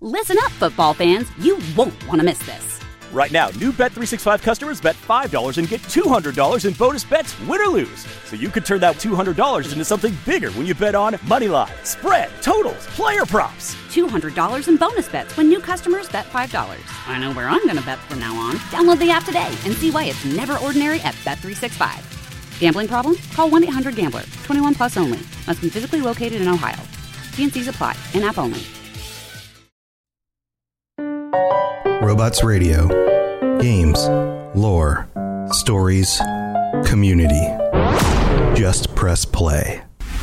Listen up, football fans. You won't want to miss this. Right now, new Bet365 customers bet $5 and get $200 in bonus bets, win or lose. So you could turn that $200 into something bigger when you bet on money line, spread, totals, player props. $200 in bonus bets when new customers bet $5. I know where I'm going to bet from now on. Download the app today and see why it's never ordinary at Bet365. Gambling problem? Call 1-800-GAMBLER. 21 plus only. Must be physically located in Ohio. T&Cs apply. In-app only. Robots Radio. Games, lore, stories, community. Just press play.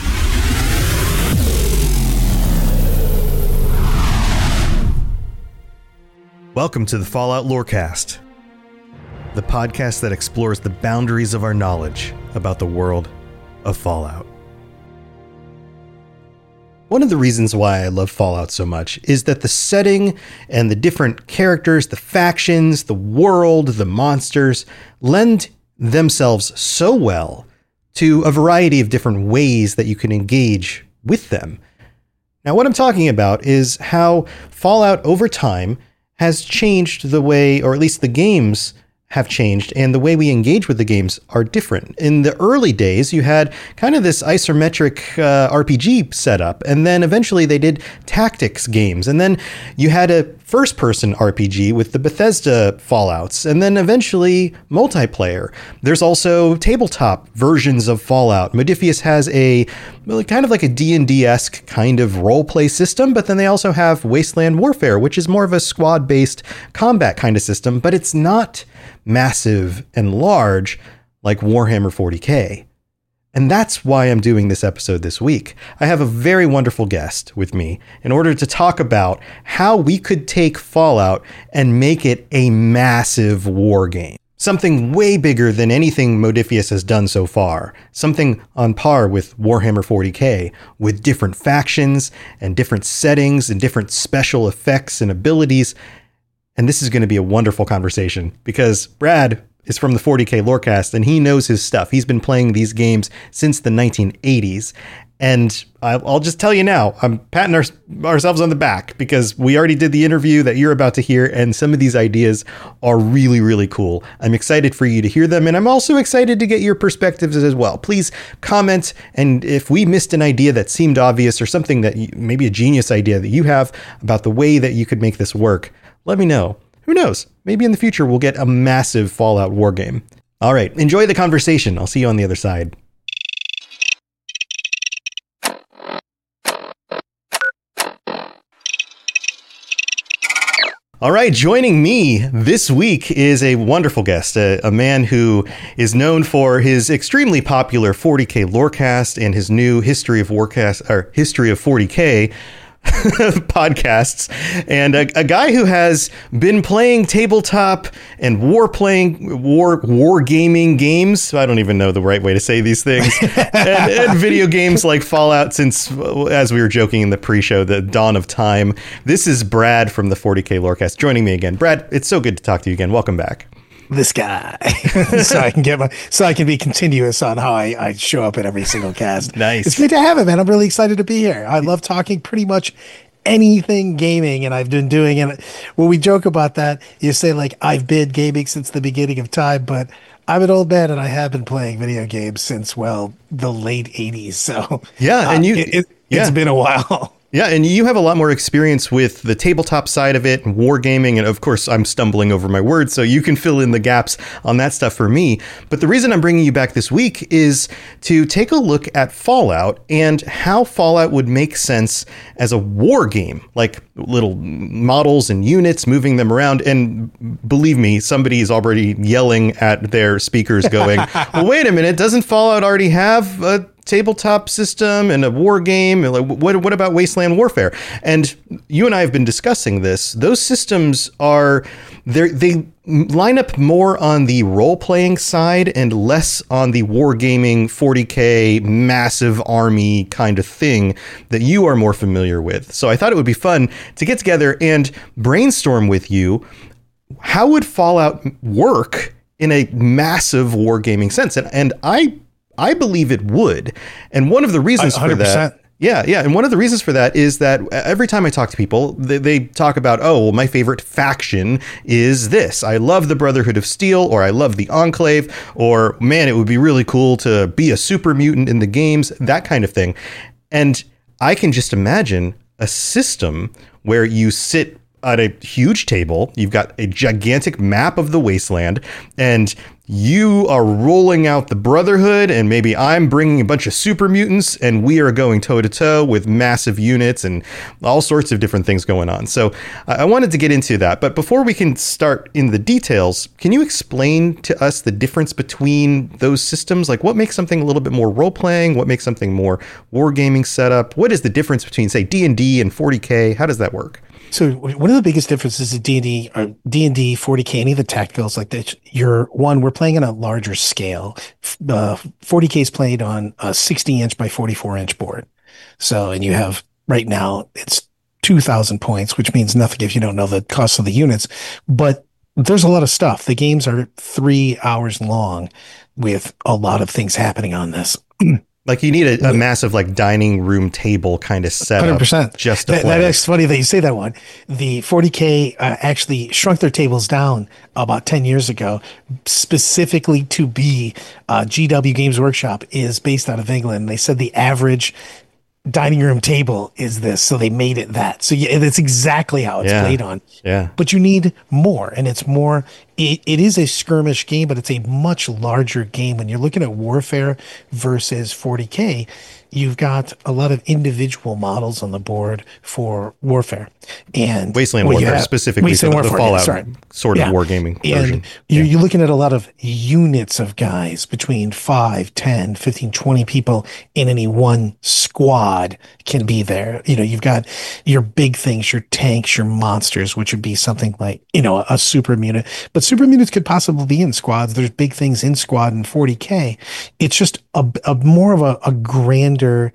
Welcome to the Fallout Lorecast, the podcast that explores the boundaries of our knowledge about the world of Fallout. One of the reasons why I love Fallout so much is that the setting and the different characters, the factions, the world, the monsters lend themselves so well to a variety of different ways that you can engage with them. Now, what I'm talking about is how Fallout over time has changed the way, or at least the games have changed, and the way we engage with the games are different. In the early days, you had kind of this isometric RPG setup, and then eventually they did tactics games, and then you had a first-person RPG with the Bethesda Fallouts, and then eventually multiplayer. There's also tabletop versions of Fallout. Modiphius has a kind of like a D&D-esque kind of role-play system, but then they also have Wasteland Warfare, which is more of a squad-based combat kind of system, but it's not massive and large like Warhammer 40K. And that's why I'm doing this episode this week. I have a very wonderful guest with me in order to talk about how we could take Fallout and make it a massive war game. Something way bigger than anything Modiphius has done so far. Something on par with Warhammer 40K, with different factions and different settings and different special effects and abilities. And this is going to be a wonderful conversation because Brad is from the 40K Lorecast and he knows his stuff. He's been playing these games since the 1980s. And I'll just tell you now, I'm patting ourselves on the back because we already did the interview that you're about to hear. And some of these ideas are really, really cool. I'm excited for you to hear them. And I'm also excited to get your perspectives as well. Please comment. And if we missed an idea that seemed obvious or something that maybe a genius idea that you have about the way that you could make this work, let me know. Who knows? Maybe in the future we'll get a massive Fallout war game. All right, enjoy the conversation. I'll see you on the other side. All right, joining me this week is a wonderful guest, a man who is known for his extremely popular 40K Lorecast and his new History of 40K podcasts, and a guy who has been playing tabletop and war gaming games. I don't even know the right way to say these things. and video games like Fallout since, as we were joking in the pre-show, the dawn of time. This is Brad from the 40K Lorecast joining me again. Brad, it's so good to talk to you again. Welcome back. This guy, so I can be continuous on how I show up at every single cast. Nice. It's good to have it, man. I'm really excited to be here. I love talking pretty much anything gaming, and I've been doing it. When we joke about that, you say like I've been gaming since the beginning of time, but I'm an old man and I have been playing video games since the late 80s. So yeah, and it's been a while. Yeah, and you have a lot more experience with the tabletop side of it and wargaming. And of course, I'm stumbling over my words, so you can fill in the gaps on that stuff for me. But the reason I'm bringing you back this week is to take a look at Fallout and how Fallout would make sense as a war game, like little models and units, moving them around. And believe me, somebody is already yelling at their speakers going, well, wait a minute, doesn't Fallout already have a tabletop system and a war game? What about Wasteland Warfare? And you and I have been discussing this. Those systems they line up more on the role-playing side and less on the wargaming 40K massive army kind of thing that you are more familiar with. So I thought it would be fun to get together and brainstorm with you. How would Fallout work in a massive wargaming sense? And I believe it would. And one of the reasons for that Yeah, yeah. And one of the reasons for that is that every time I talk to people, they talk about, oh, well, my favorite faction is this. I love the Brotherhood of Steel, or I love the Enclave, or man, it would be really cool to be a super mutant in the games, that kind of thing. And I can just imagine a system where you sit at a huge table, you've got a gigantic map of the wasteland, and you are rolling out the Brotherhood, and maybe I'm bringing a bunch of super mutants, and we are going toe to toe with massive units and all sorts of different things going on. So I wanted to get into that. But before we can start in the details, can you explain to us the difference between those systems? Like, what makes something a little bit more role playing? What makes something more wargaming setup? What is the difference between, say, D&D and 40K? How does that work? So one of the biggest differences in D&D, 40K, any of the tacticals like that, we're playing on a larger scale. 40K is played on a 60-inch by 44-inch board. So, and you have, right now, it's 2,000 points, which means nothing if you don't know the cost of the units. But there's a lot of stuff. The games are 3 hours long with a lot of things happening on this. Like you need a massive like dining room table kind of setup 100%. Just to play. That's funny that you say that one. The 40K actually shrunk their tables down about 10 years ago, specifically to be GW Games Workshop is based out of England. They said the average dining room table is this, so they made it that. So yeah, that's exactly how it's played on. Yeah. But you need more, and it's more. It is a skirmish game, but it's a much larger game. When you're looking at Warfare versus 40K, you've got a lot of individual models on the board for Warfare and Wasteland Warfare, specifically Wasteland the Fallout sort of yeah. wargaming version. And you're looking at a lot of units of guys between 5, 10, 15, 20 people in any one squad can be there. You know, you've got your big things, your tanks, your monsters, which would be something like, you know, a super mutant. But super mutants could possibly be in squads. There's big things in squad in 40K. It's just a more of a grander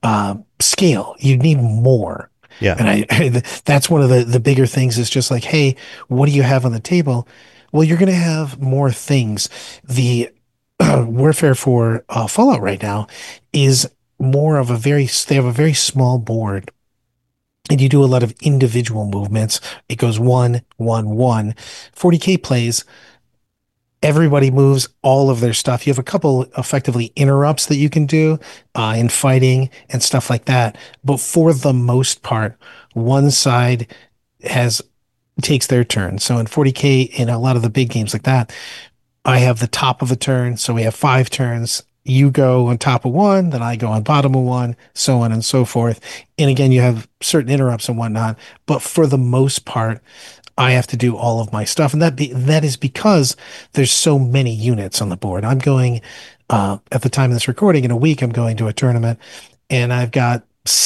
scale. You need more. Yeah. And that's one of the bigger things is just like, hey, what do you have on the table? Well, you're going to have more things. The Warfare for Fallout right now is more of they have a very small board. And you do a lot of individual movements. It goes 1, 1, 1. 40K plays, everybody moves all of their stuff. You have a couple effectively interrupts that you can do in fighting and stuff like that. But for the most part, one side takes their turn. So in 40K, in a lot of the big games like that, I have the top of a turn. So we have 5 turns. You go on top of one, then I go on bottom of one, so on and so forth. And again, you have certain interrupts and whatnot. But for the most part, I have to do all of my stuff. And that is because there's so many units on the board. I'm going, at the time of this recording, in a week, I'm going to a tournament, and I've got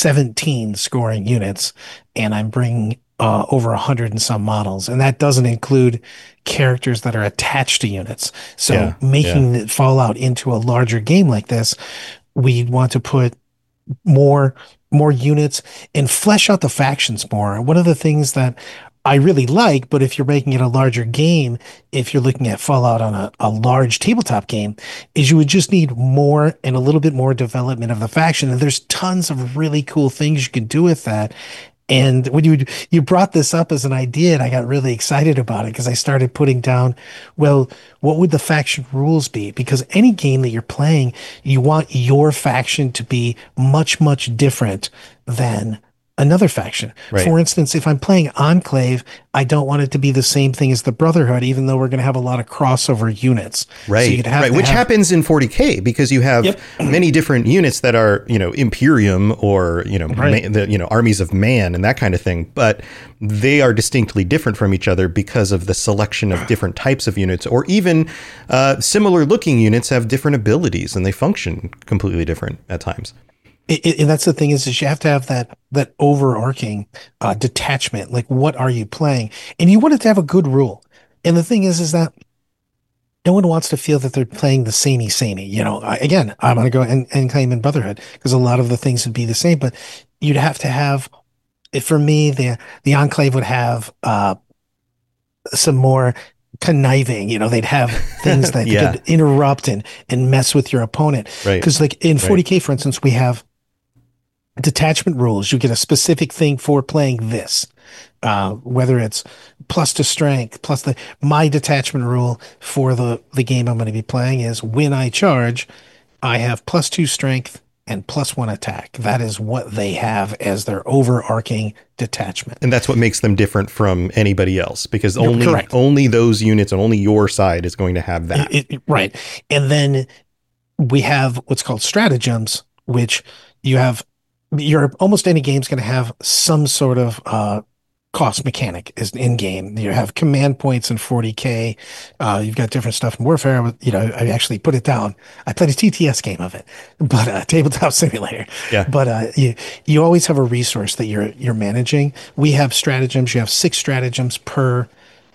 17 scoring units, and I'm bringing over 100 and some models. And that doesn't include characters that are attached to units. So making it Fallout into a larger game like this, we want to put more units and flesh out the factions more. One of the things that I really like, but if you're making it a larger game, if you're looking at Fallout on a large tabletop game, is you would just need more and a little bit more development of the faction. And there's tons of really cool things you can do with that. And when you brought this up as an idea, and I got really excited about it because I started putting down, well, what would the faction rules be? Because any game that you're playing, you want your faction to be much, much different than another faction. Right. For instance, if I'm playing Enclave, I don't want it to be the same thing as the Brotherhood, even though we're going to have a lot of crossover units. Right. So which happens in 40K because you have many different units that are, you know, Imperium or, you know, armies of man and that kind of thing. But they are distinctly different from each other because of the selection of different types of units, or even similar looking units have different abilities and they function completely different at times. And that's the thing is you have to have that overarching detachment. Like, what are you playing? And you want it to have a good rule. And the thing is that no one wants to feel that they're playing the samey. You know, again, I'm going to go and claim in Brotherhood because a lot of the things would be the same, but you'd have to have, for me, the Enclave would have some more conniving, you know, they'd have things that could interrupt and mess with your opponent. Right. Because like in 40K, for instance, we have detachment rules. You get a specific thing for playing this. Whether it's plus to strength, plus my detachment rule for the game I'm going to be playing is when I charge, I have +2 strength and +1 attack. That is what they have as their overarching detachment. And that's what makes them different from anybody else, because Correct. only those units and only your side is going to have that. Right. And then we have what's called stratagems, which almost any game's going to have some sort of cost mechanic is in game. You have command points in 40K. You've got different stuff in Warfare. I actually put it down. I played a TTS game of it, but tabletop simulator. Yeah. But you always have a resource that you're managing. We have stratagems. You have 6 stratagems per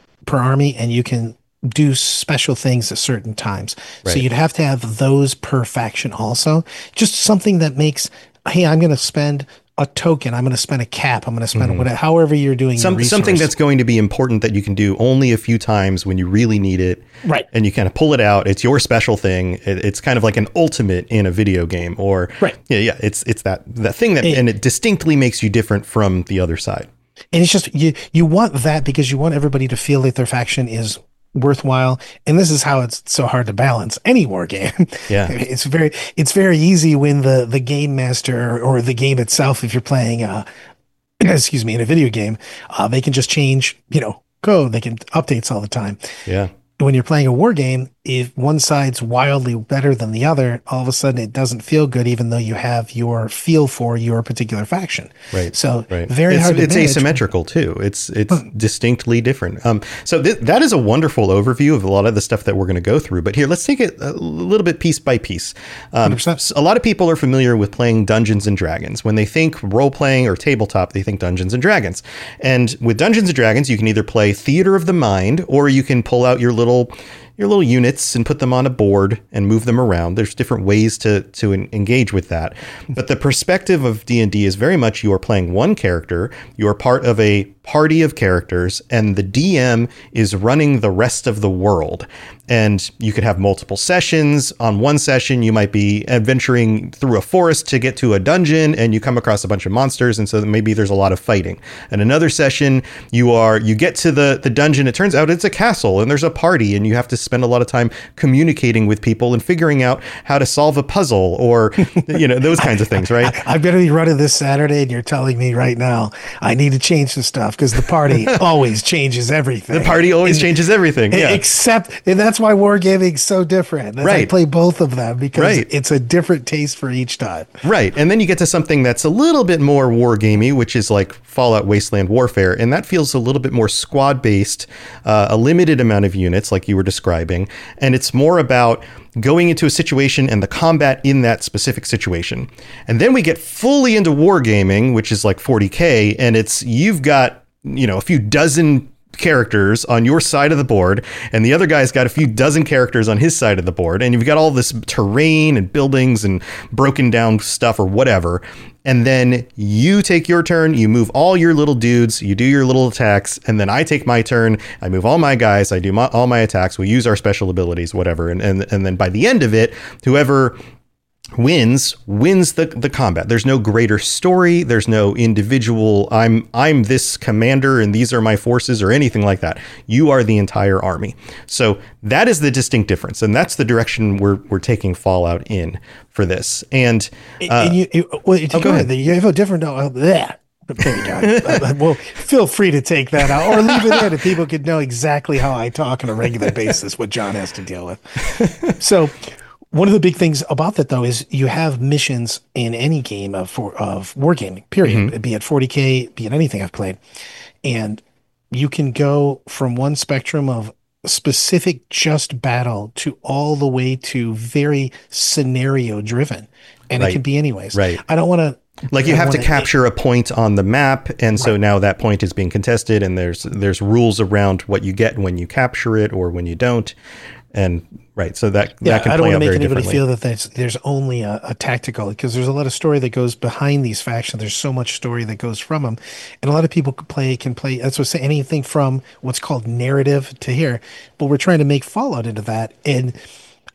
army, and you can do special things at certain times. Right. So you'd have to have those per faction also. Just something that makes, hey, I'm going to spend a token. I'm going to spend a cap. I'm going to spend whatever, however you're doing something that's going to be important that you can do only a few times when you really need it. Right. And you kind of pull it out. It's your special thing. It's kind of like an ultimate in a video game, or right. Yeah. It's that thing that, and it distinctly makes you different from the other side. And it's just, you want that because you want everybody to feel that their faction is worthwhile, and this is how it's so hard to balance any war game. Yeah, it's very easy when the game master or the game itself, if you're playing excuse me, in a video game, they can just change code, they can updates all the time. Yeah. When you're playing a war game, if one side's wildly better than the other, all of a sudden it doesn't feel good, even though you have your feel for your particular faction. Right. So right. Very hard to It's manage. asymmetrical too. It's distinctly different. So that is a wonderful overview of a lot of the stuff that we're going to go through. But here, let's take it a little bit piece by piece. 100%. A lot of people are familiar with playing Dungeons and Dragons. When they think role playing or tabletop, they think Dungeons and Dragons. And with Dungeons and Dragons, you can either play Theater of the Mind, or you can pull out your little units and put them on a board and move them around. There's different ways to engage with that. But the perspective of D&D is very much you are playing one character, you are part of a party of characters, and the DM is running the rest of the world. And you could have multiple sessions. On one session, you might be adventuring through a forest to get to a dungeon, and you come across a bunch of monsters, and so maybe there's a lot of fighting. And another session, you get to the dungeon, it turns out it's a castle, and there's a party, and you have to spend a lot of time communicating with people and figuring out how to solve a puzzle, or those kinds of things, right? I'm going to be running this Saturday, and you're telling me right now I need to change some stuff because the party always changes everything. The party always changes everything, yeah. And that's why wargaming's so different. Right. I play both of them because right. It's a different taste for each time. Right. And then you get to something that's a little bit more wargamey, which is like Fallout Wasteland Warfare. And that feels a little bit more squad-based, a limited amount of units like you were describing. And it's more about going into a situation and the combat in that specific situation. And then we get fully into wargaming, which is like 40K, and you've got a few dozen characters on your side of the board, and the other guy's got a few dozen characters on his side of the board, and you've got all this terrain and buildings and broken down stuff or whatever. And then you take your turn, you move all your little dudes, you do your little attacks, and then I take my turn, I move all my guys, I do all my attacks, we use our special abilities, whatever. And then by the end of it, whoever wins the combat. There's no greater story. There's no individual, I'm this commander and these are my forces or anything like that. You are the entire army. So that is the distinct difference. And that's the direction we're taking Fallout in for this. And go ahead. You have a different, there you go. Well, feel free to take that out or leave it in if people could know exactly how I talk on a regular basis, what John has to deal with. So one of the big things about that, though, is you have missions in any game of wargaming, period, mm-hmm. be it 40K, be it anything I've played. And you can go from one spectrum of specific just battle to all the way to very scenario driven. And right. It can be anyways. Right. I don't want to... Like you have to capture a point on the map, and so now that point is being contested, and there's rules around what you get when you capture it or when you don't. And right, so that can play out very differently. I don't want to make anybody feel that there's only a tactical, because there's a lot of story that goes behind these factions. There's so much story that goes from them, and a lot of people can play. That's what I say, anything from what's called narrative to here. But we're trying to make Fallout into that, and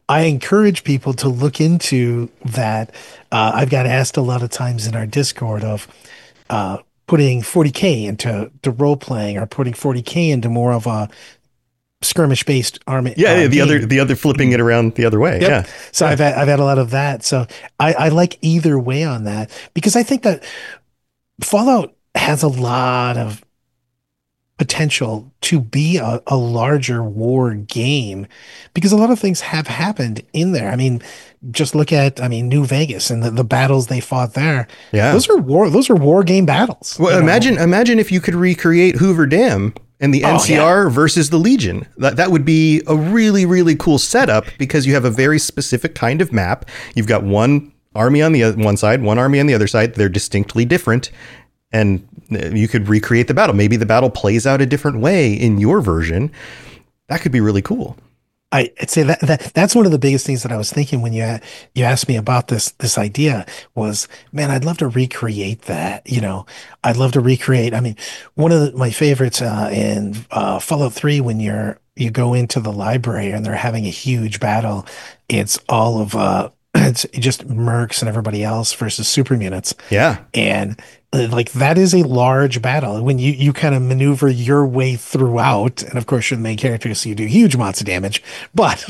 I encourage people to look into that. I've got asked a lot of times in our Discord of putting 40K into role playing, or putting 40K into more of a skirmish based army. Yeah, the other flipping it around the other way. Yep. Yeah. So I've had a lot of that. So I like either way on that, because I think that Fallout has a lot of potential to be a larger war game, because a lot of things have happened in there. I mean, just look at, New Vegas and the battles they fought there. Yeah. Those are war game battles. Well, imagine if you could recreate Hoover Dam and the NCR versus the Legion. That would be a really, really cool setup, because you have a very specific kind of map. You've got one army on the one side, one army on the other side. They're distinctly different. And you could recreate the battle. Maybe the battle plays out a different way in your version. That could be really cool. I'd say that's one of the biggest things that I was thinking when you asked me about this idea was, man, I'd love to recreate that. I'd love to recreate. I mean, one of my favorites in Fallout 3, when you go into the library and they're having a huge battle, it's all of it's just mercs and everybody else versus super mutants. Yeah. And like, that is a large battle when you kind of maneuver your way throughout. And of course, you're the main character, so you do huge amounts of damage. But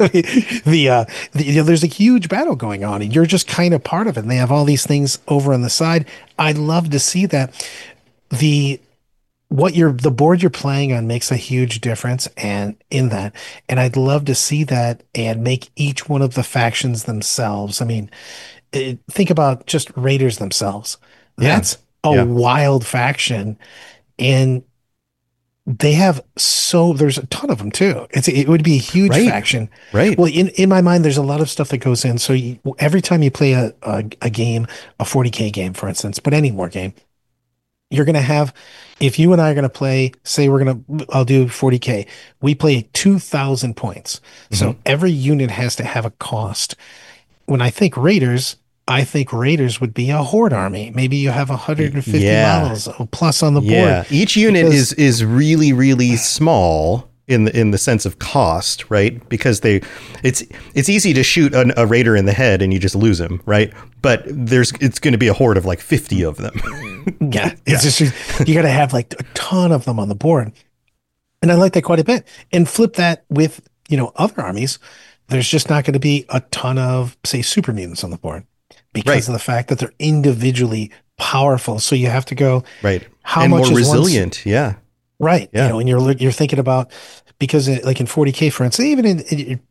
there's a huge battle going on, and you're just kind of part of it. And they have all these things over on the side. I'd love to see that. The board you're playing on makes a huge difference, and I'd love to see that and make each one of the factions themselves. I mean, think about just Raiders themselves. That's a wild faction, and there's a ton of them too. It would be a huge faction. Right. Well, in my mind, there's a lot of stuff that goes in. So every time you play a game, a 40K game, for instance, but any war game, you're going to have, if you and I are going to play, say I'll do 40K. We play 2,000 points. Mm-hmm. So every unit has to have a cost. When I think Raiders would be a horde army. Maybe you have 150 models plus on the board. Yeah. Each unit is really, really small in the sense of cost, right? Because it's easy to shoot a raider in the head and you just lose him, right? But it's going to be a horde of like 50 of them. Yeah. It's just, you got to have like a ton of them on the board. And I like that quite a bit. And flip that with, other armies. There's just not going to be a ton of, say, super mutants on the board, because of the fact that they're individually powerful. So you have to go, how and much more is resilient. Yeah. Right. Yeah. And you're thinking about, because like in 40K, for instance, even in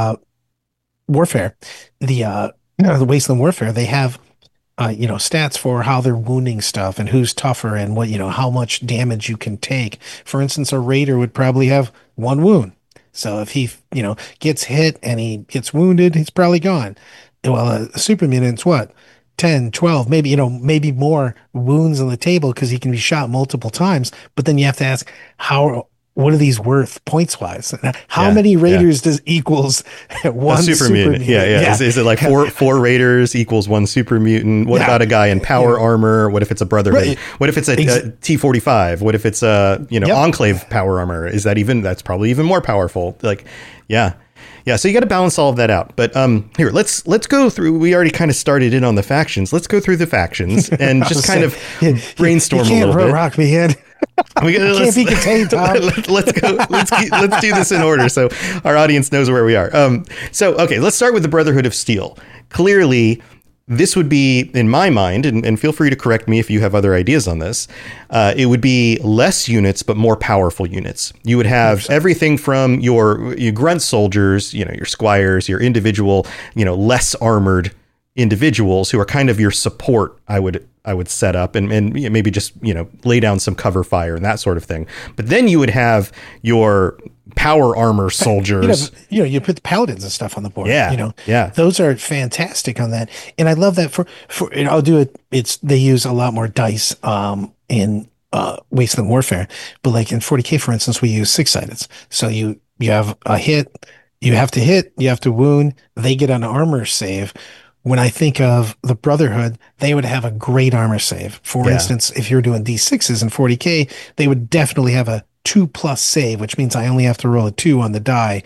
Warfare, the Wasteland Warfare, they have, stats for how they're wounding stuff and who's tougher and what, how much damage you can take. For instance, a Raider would probably have one wound. So if he, gets hit and he gets wounded, he's probably gone. Well, a super mutant's what? 10, 12, maybe more wounds on the table, because he can be shot multiple times. But then you have to ask, what are these worth points wise? How many Raiders does equals one super mutant? Yeah. Is it like four Raiders equals one super mutant? What about a guy in power armor? What if it's a Brotherhood? Right. What if it's a T-45? What if it's a Enclave power armor? That's probably even more powerful. Like, yeah. Yeah, so you got to balance all of that out. But here, let's go through. We already kind of started in on the factions. Let's go through the factions and just kind of brainstorm a little bit. You can't rock me in. Can't be contained, Tom. Let's go. Let's do this in order so our audience knows where we are. Okay, let's start with the Brotherhood of Steel. Clearly, this would be, in my mind, and feel free to correct me if you have other ideas on this, it would be less units, but more powerful units. You would have 100%. Everything from your grunt soldiers, your squires, your individual, less armored individuals who are kind of your support, I would set up and maybe just, lay down some cover fire and that sort of thing. But then you would have your power armor soldiers. You put the paladins and stuff on the board. Yeah. Those are fantastic on that. And I love that for I'll do it. They use a lot more dice in Wasteland Warfare, but like in 40K, for instance, we use 6-sided. So you have a hit, you have to wound, they get an armor save. When I think of the Brotherhood, they would have a great armor save. For instance, if you're doing D6s in 40K, they would definitely have a 2+ save, which means I only have to roll a 2 on the die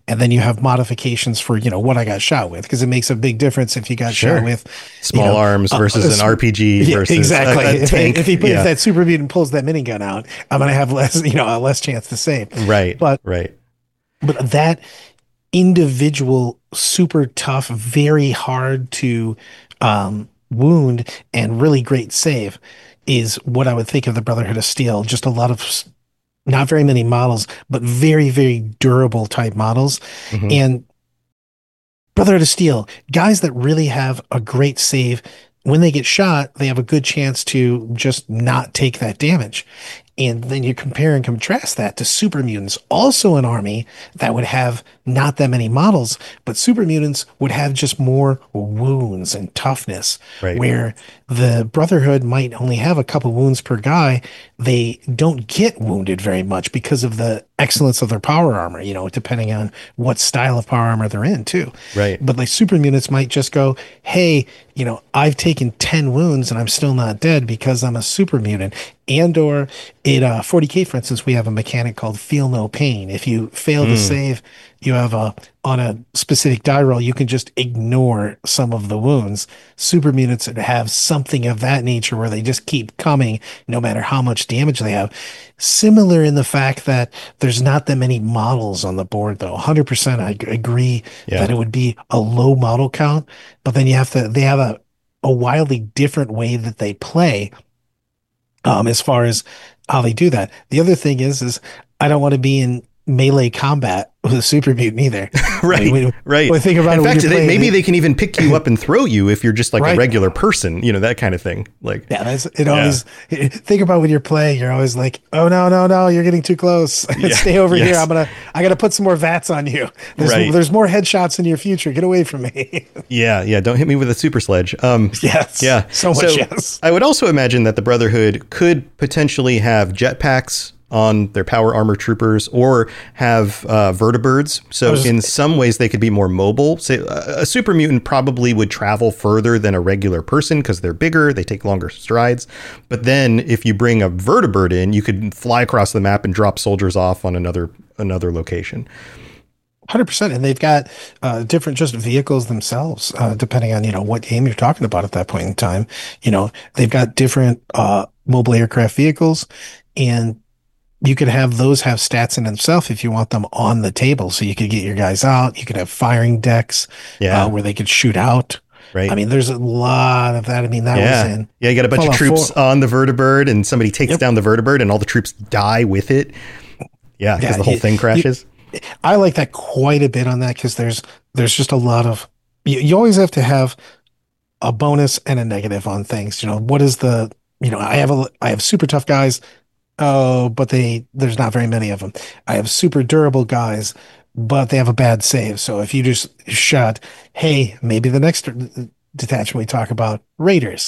and then you have modifications for, what I got shot with, because it makes a big difference if you got shot with small arms versus an RPG versus exactly. a tank. If that super mutant pulls that minigun out, I'm going to have less chance to save. Right. But that individual super tough, very hard to wound and really great save is what I would think of the Brotherhood of Steel. Just a lot of not very many models, but very, very durable type models. And Brotherhood of Steel, guys that really have a great save. When they get shot, they have a good chance to just not take that damage. And then you compare and contrast that to super mutants, also an army that would have not that many models, but super mutants would have just more wounds and toughness, where the Brotherhood might only have a couple wounds per guy. They don't get wounded very much because of the excellence of their power armor, depending on what style of power armor they're in too. Right. But like super mutants might just go, hey, I've taken 10 wounds and I'm still not dead because I'm a super mutant. And or in 40K, for instance, we have a mechanic called Feel No Pain. If you fail to save, you have on a specific die roll, you can just ignore some of the wounds. Super mutants have something of that nature where they just keep coming no matter how much damage they have. Similar in the fact that there's not that many models on the board, though. 100% I agree that it would be a low model count, but then they have a wildly different way that they play. As far as how they do that. The other thing is I don't want to be in melee combat with a super mutant either. Right. Think about in fact, maybe it. They can even pick you up and throw you if you're just like a regular person, that kind of thing. Like, always think about when you're playing, you're always like, oh no, you're getting too close. Stay over here. I gotta put some more VATS on you. There's more headshots in your future. Get away from me. Yeah. Don't hit me with a super sledge. Yes. Yeah. So much. Yes. I would also imagine that the Brotherhood could potentially have jetpacks on their power armor troopers, or have vertibirds. So in some ways they could be more mobile. Say a super mutant probably would travel further than a regular person because they're bigger, they take longer strides. But then if you bring a vertibird in, you could fly across the map and drop soldiers off on another location. 100%. And they've got different just vehicles themselves, depending on, what game you're talking about at that point in time. They've got different mobile aircraft vehicles, and you could have those have stats in themselves if you want them on the table. So you could get your guys out. You could have firing decks where they could shoot out. Right. I mean, there's a lot of that. I mean, that was in. Yeah, you got a bunch of troops on the vertibird, and somebody takes down the vertibird, and all the troops die with it. Yeah, because the whole thing crashes. I like that quite a bit on that, because there's just a lot of. You always have to have a bonus and a negative on things. What is the? I have super tough guys. Oh, but there's not very many of them. I have super durable guys, but they have a bad save. So if you just shot, hey, maybe the next detachment we talk about, Raiders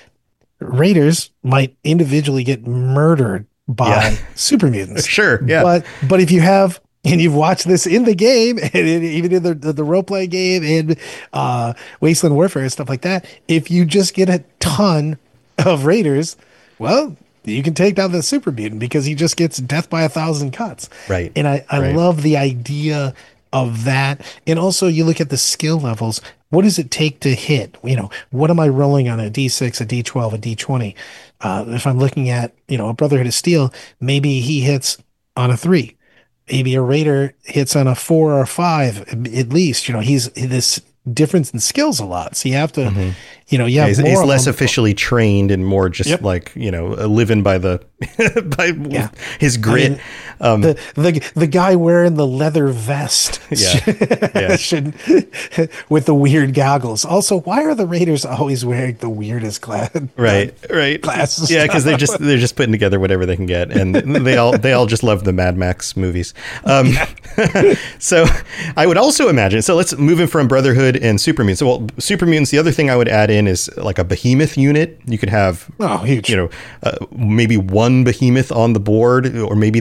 might individually get murdered by super mutants. Sure, yeah. But if you have, and you've watched this in the game, and even in the role-playing game and Wasteland Warfare and stuff like that, if you just get a ton of Raiders, well, you can take down the super mutant because he just gets death by 1,000 cuts. Right. And I love the idea of that. And also you look at the skill levels. What does it take to hit? What am I rolling on a D6, a D12, a D20? If I'm looking at, a Brotherhood of Steel, maybe he hits on a 3. Maybe a Raider hits on a 4 or a 5 at least. He's this difference in skills a lot. So you have to, he's less officially trained and more just living by his grit. The guy wearing the leather vest should with the weird goggles. Also, why are the Raiders always wearing the weirdest glasses? Yeah, because they're just putting together whatever they can get, and they all just love the Mad Max movies. So I would also imagine. So let's move in from Brotherhood and super mutants. So, super mutants. The other thing I would add in is like a behemoth unit. You could have huge. Maybe one behemoth on the board, or maybe that's a special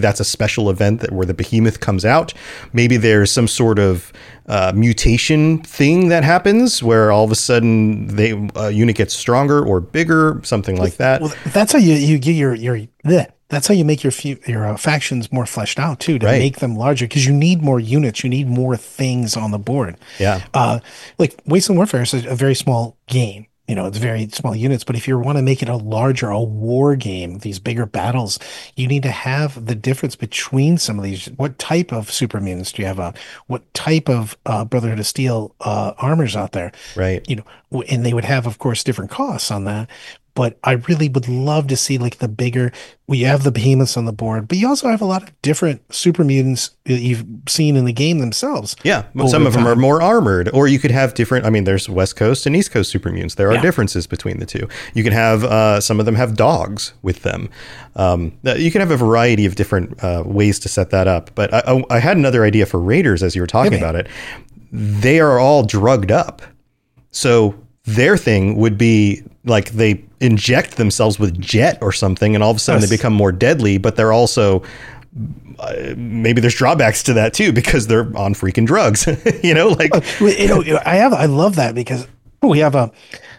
special event where the behemoth comes out. Maybe there's some sort of mutation thing that happens where all of a sudden a unit gets stronger or bigger, something like that. Well, that's how you get that's how you make your factions more fleshed out too, to make them larger, because you need more units, you need more things on the board. Yeah. Like Wasteland Warfare is a very small game. You know, it's very small units, but if you want to make it a war game, these bigger battles, you need to have the difference between some of these. What type of super mutants do you have out? What type of Brotherhood of Steel armors out there? Right. You know, and they would have, of course, different costs on that. But I really would love to see like the bigger, we have the behemoths on the board, but you also have a lot of different super mutants that you've seen in the game themselves. Yeah. Some of them are more armored, or you could have different, I mean, there's West Coast and East Coast super mutants. There are differences between the two. You can have, some of them have dogs with them. You can have a variety of different ways to set that up. But I had another idea for Raiders as you were talking about it. They are all drugged up. So their thing would be like they inject themselves with jet or something, and all of a sudden they become more deadly, but they're also maybe there's drawbacks to that too because they're on freaking drugs. You know, like I love that because we have a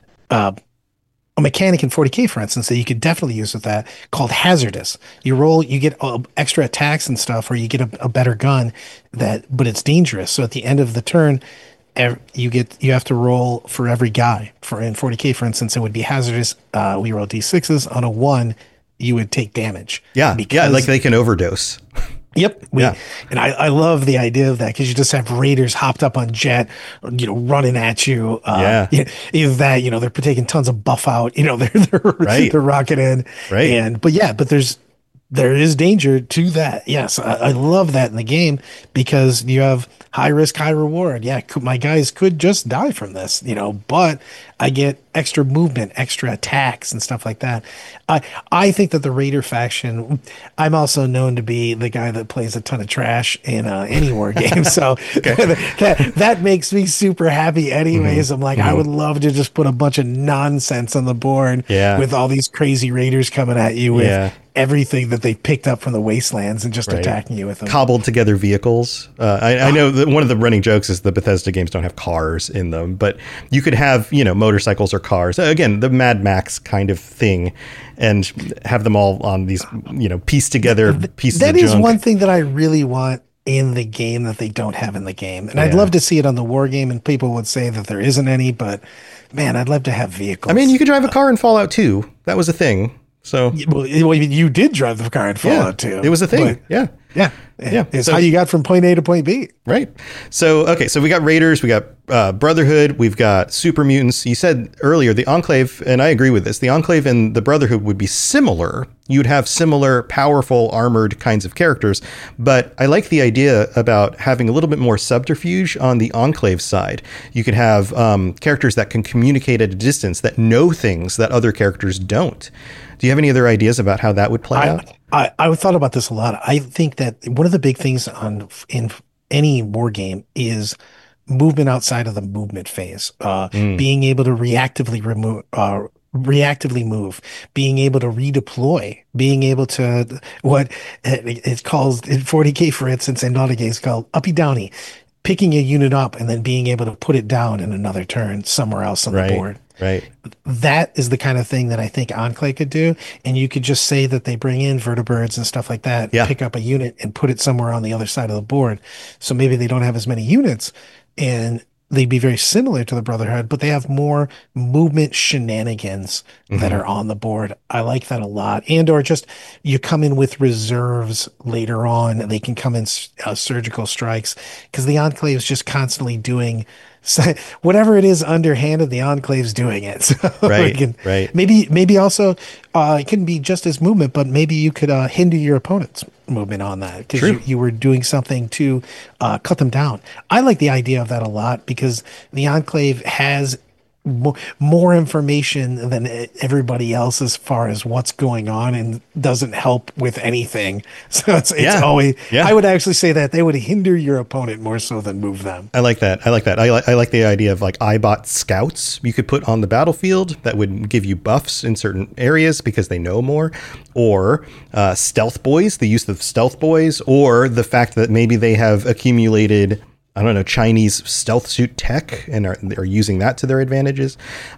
mechanic in 40K, for instance, that you could definitely use with that, called Hazardous. You roll, you get extra attacks and stuff, or you get a better gun but it's dangerous. So at the end of the turn, you have to roll for every guy. In 40K, for instance, it would be Hazardous. We roll D6s. On a 1, you would take damage. Yeah, like they can overdose. Yep. And I love the idea of that, because you just have Raiders hopped up on jet, you know, running at you. Either that, you know, they're taking tons of buff out. You know, they're rocking in. Right. But there is danger to that. Yes, I love that in the game, because you have high risk, high reward. Yeah, my guys could just die from this, you know, but I get extra movement, extra attacks, and stuff like that. I think that the Raider faction, I'm also known to be the guy that plays a ton of trash in any war game. So that makes me super happy anyways. I'm like, I would love to just put a bunch of nonsense on the board with all these crazy Raiders coming at you with everything that they picked up from the wastelands and just attacking you with them. Cobbled together vehicles. I know that one of the running jokes is the Bethesda games don't have cars in them, but you could have, you know, motorcycles or cars. Again, the Mad Max kind of thing, and have them all on these, you know, pieced together pieces of junk. That is one thing that I really want in the game that they don't have in the game. And I'd love to see it on the war game, and people would say that there isn't any, but man, I'd love to have vehicles. I mean, you could drive a car in Fallout 2. That was a thing. So well, you did drive the car in Fallout 2. It was a thing. Yeah. It's how you got from point A to point B. Right. So, okay. So we got Raiders, we got Brotherhood, we've got super mutants. You said earlier the Enclave, and I agree with this, the Enclave and the Brotherhood would be similar. You'd have similar, powerful, armored kinds of characters. But I like the idea about having a little bit more subterfuge on the Enclave side. You could have characters that can communicate at a distance, that know things that other characters don't. Do you have any other ideas about how that would play out? I thought about this a lot. I think that one of the big things in any war game is movement outside of the movement phase. Being able to reactively move, being able to redeploy, being able to what it's called in 40K, for instance, and Nautica is called uppy downy, picking a unit up and then being able to put it down in another turn somewhere else on the board. Right. That is the kind of thing that I think Enclave could do. And you could just say that they bring in vertibirds and stuff like that, pick up a unit and put it somewhere on the other side of the board. So maybe they don't have as many units and they'd be very similar to the Brotherhood, but they have more movement shenanigans that are on the board. I like that a lot. And or just you come in with reserves later on, and they can come in surgical strikes, because the Enclave is just constantly doing whatever it is underhanded, the Enclave's doing it. So right. Maybe also it couldn't be just as movement, but maybe you could hinder your opponent's movement on that, because you were doing something to cut them down. I like the idea of that a lot, because the Enclave has more information than everybody else as far as what's going on, and doesn't help with anything. So it's always, I would actually say that they would hinder your opponent more so than move them. I like that. I like the idea of like Eyebot scouts you could put on the battlefield that would give you buffs in certain areas because they know more, or stealth boys, the use of stealth boys, or the fact that maybe they have accumulated, I don't know, Chinese stealth suit tech and are using that to their advantages.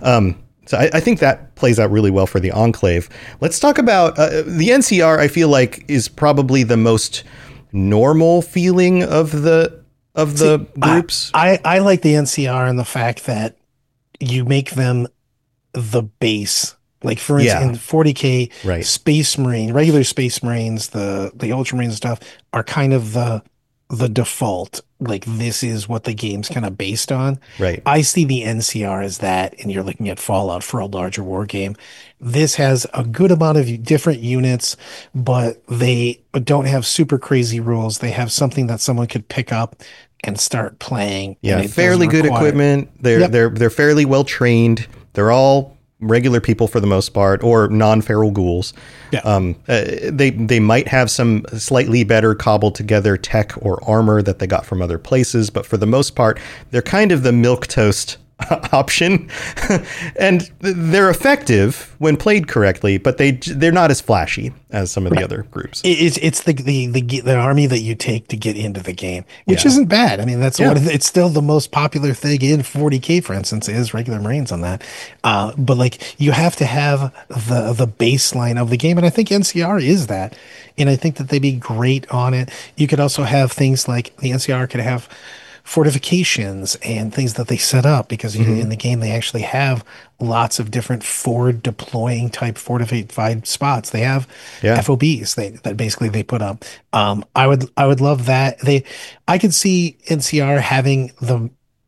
So I think that plays out really well for the Enclave. Let's talk about the NCR. I feel like is probably the most normal feeling of the groups. I like the NCR and the fact that you make them the base. Like for instance, in 40K, right. Space Marine, regular Space Marines, the Ultramarines and stuff are kind of the default. Like this is what the game's kind of based on. Right. I see the NCR as that, and you're looking at Fallout for a larger war game. This has a good amount of different units, but they don't have super crazy rules. They have something that someone could pick up and start playing. Yeah, fairly good equipment. They're fairly well trained. They're all regular people for the most part, or non-feral ghouls. Yeah. They might have some slightly better cobbled together tech or armor that they got from other places, but for the most part, they're kind of the milquetoast option. And they're effective when played correctly, but they're not as flashy as some of the other groups. It's the army that you take to get into the game, which isn't bad. I mean, that's it's still the most popular thing in 40K, for instance, is regular Marines on that. But like you have to have the baseline of the game, and I think NCR is that. And I think that they'd be great on it. You could also have things like the NCR could have fortifications and things that they set up, because in the game they actually have lots of different forward deploying type fortified spots. They have FOBs that basically they put up. I would love that. I could see NCR having the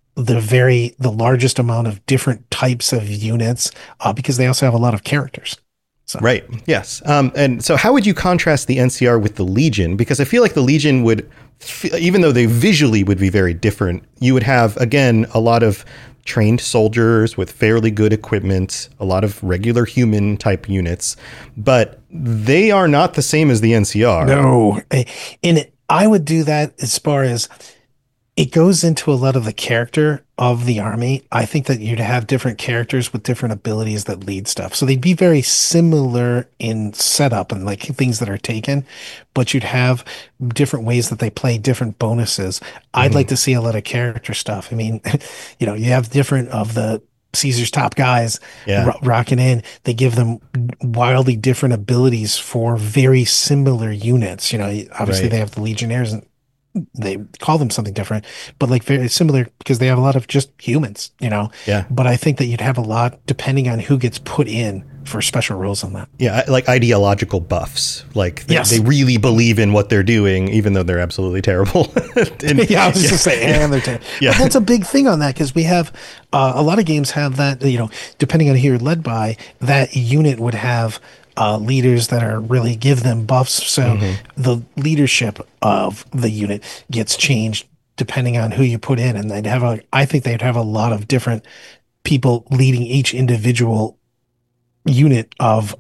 largest amount of different types of units because they also have a lot of characters. So. Right. Yes. And so how would you contrast the NCR with the Legion? Because I feel like the Legion would, even though they visually would be very different, you would have, again, a lot of trained soldiers with fairly good equipment, a lot of regular human type units, but they are not the same as the NCR. No. And I would do that as far as it goes into a lot of the character of the army. I think that you'd have different characters with different abilities that lead stuff. So they'd be very similar in setup and like things that are taken, but you'd have different ways that they play different bonuses. I'd like to see a lot of character stuff. I mean, you have different of the Caesar's top guys rocking in. They give them wildly different abilities for very similar units. Obviously they have the Legionnaires and they call them something different, but like very similar because they have a lot of just humans, but I think that you'd have a lot depending on who gets put in for special rules on that. Yeah. Like ideological buffs. Like they really believe in what they're doing, even though they're absolutely terrible. I was just to say, and they're terrible. Yeah. But that's a big thing on that, because we have a lot of games have that, depending on who you're led by, that unit would have leaders that are really give them buffs. So the leadership of the unit gets changed depending on who you put in. And I think they'd have a lot of different people leading each individual unit of,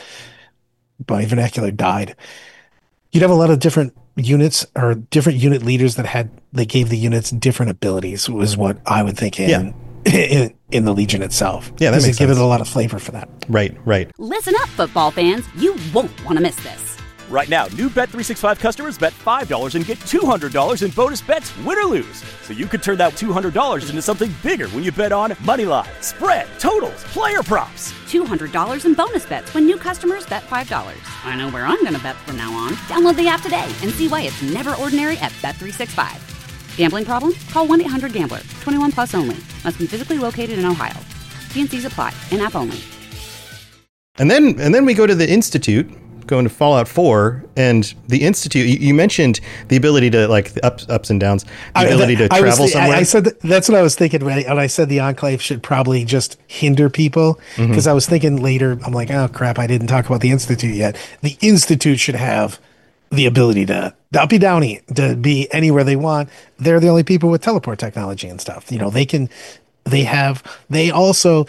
my vernacular died. You'd have a lot of different units or different unit leaders they gave the units different abilities, was what I would think in the Legion itself. Yeah, that makes sense. Give it a lot of flavor for that. Right. Listen up, football fans. You won't want to miss this. Right now, new Bet365 customers bet $5 and get $200 in bonus bets, win or lose. So you could turn that $200 into something bigger when you bet on moneyline, spread, totals, player props. $200 in bonus bets when new customers bet $5. I know where I'm going to bet from now on. Download the app today and see why it's never ordinary at Bet365. Gambling problem? Call 1-800-GAMBLER. 21 plus only. Must be physically located in Ohio. T&Cs apply. In-app only. And then we go to the Institute, going to Fallout 4, and the Institute. You mentioned the ability to like the ups and downs, the ability to travel somewhere. I said that's what I was thinking when I said the Enclave should probably just hinder people, because I was thinking later, I'm like, oh crap, I didn't talk about the Institute yet. The Institute should have the ability to Uppy Downy, to be anywhere they want. They're the only people with teleport technology and stuff. They can they also,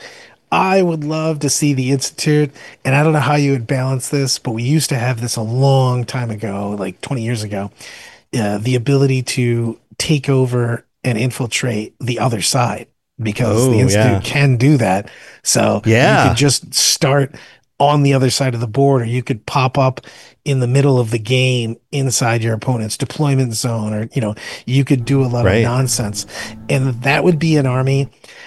I would love to see the Institute, and I don't know how you would balance this, but we used to have this a long time ago, like 20 years ago, the ability to take over and infiltrate the other side, because the Institute can do that. So you could just start on the other side of the board, or you could pop up in the middle of the game inside your opponent's deployment zone, or, you could do a lot of nonsense. And that would be an army.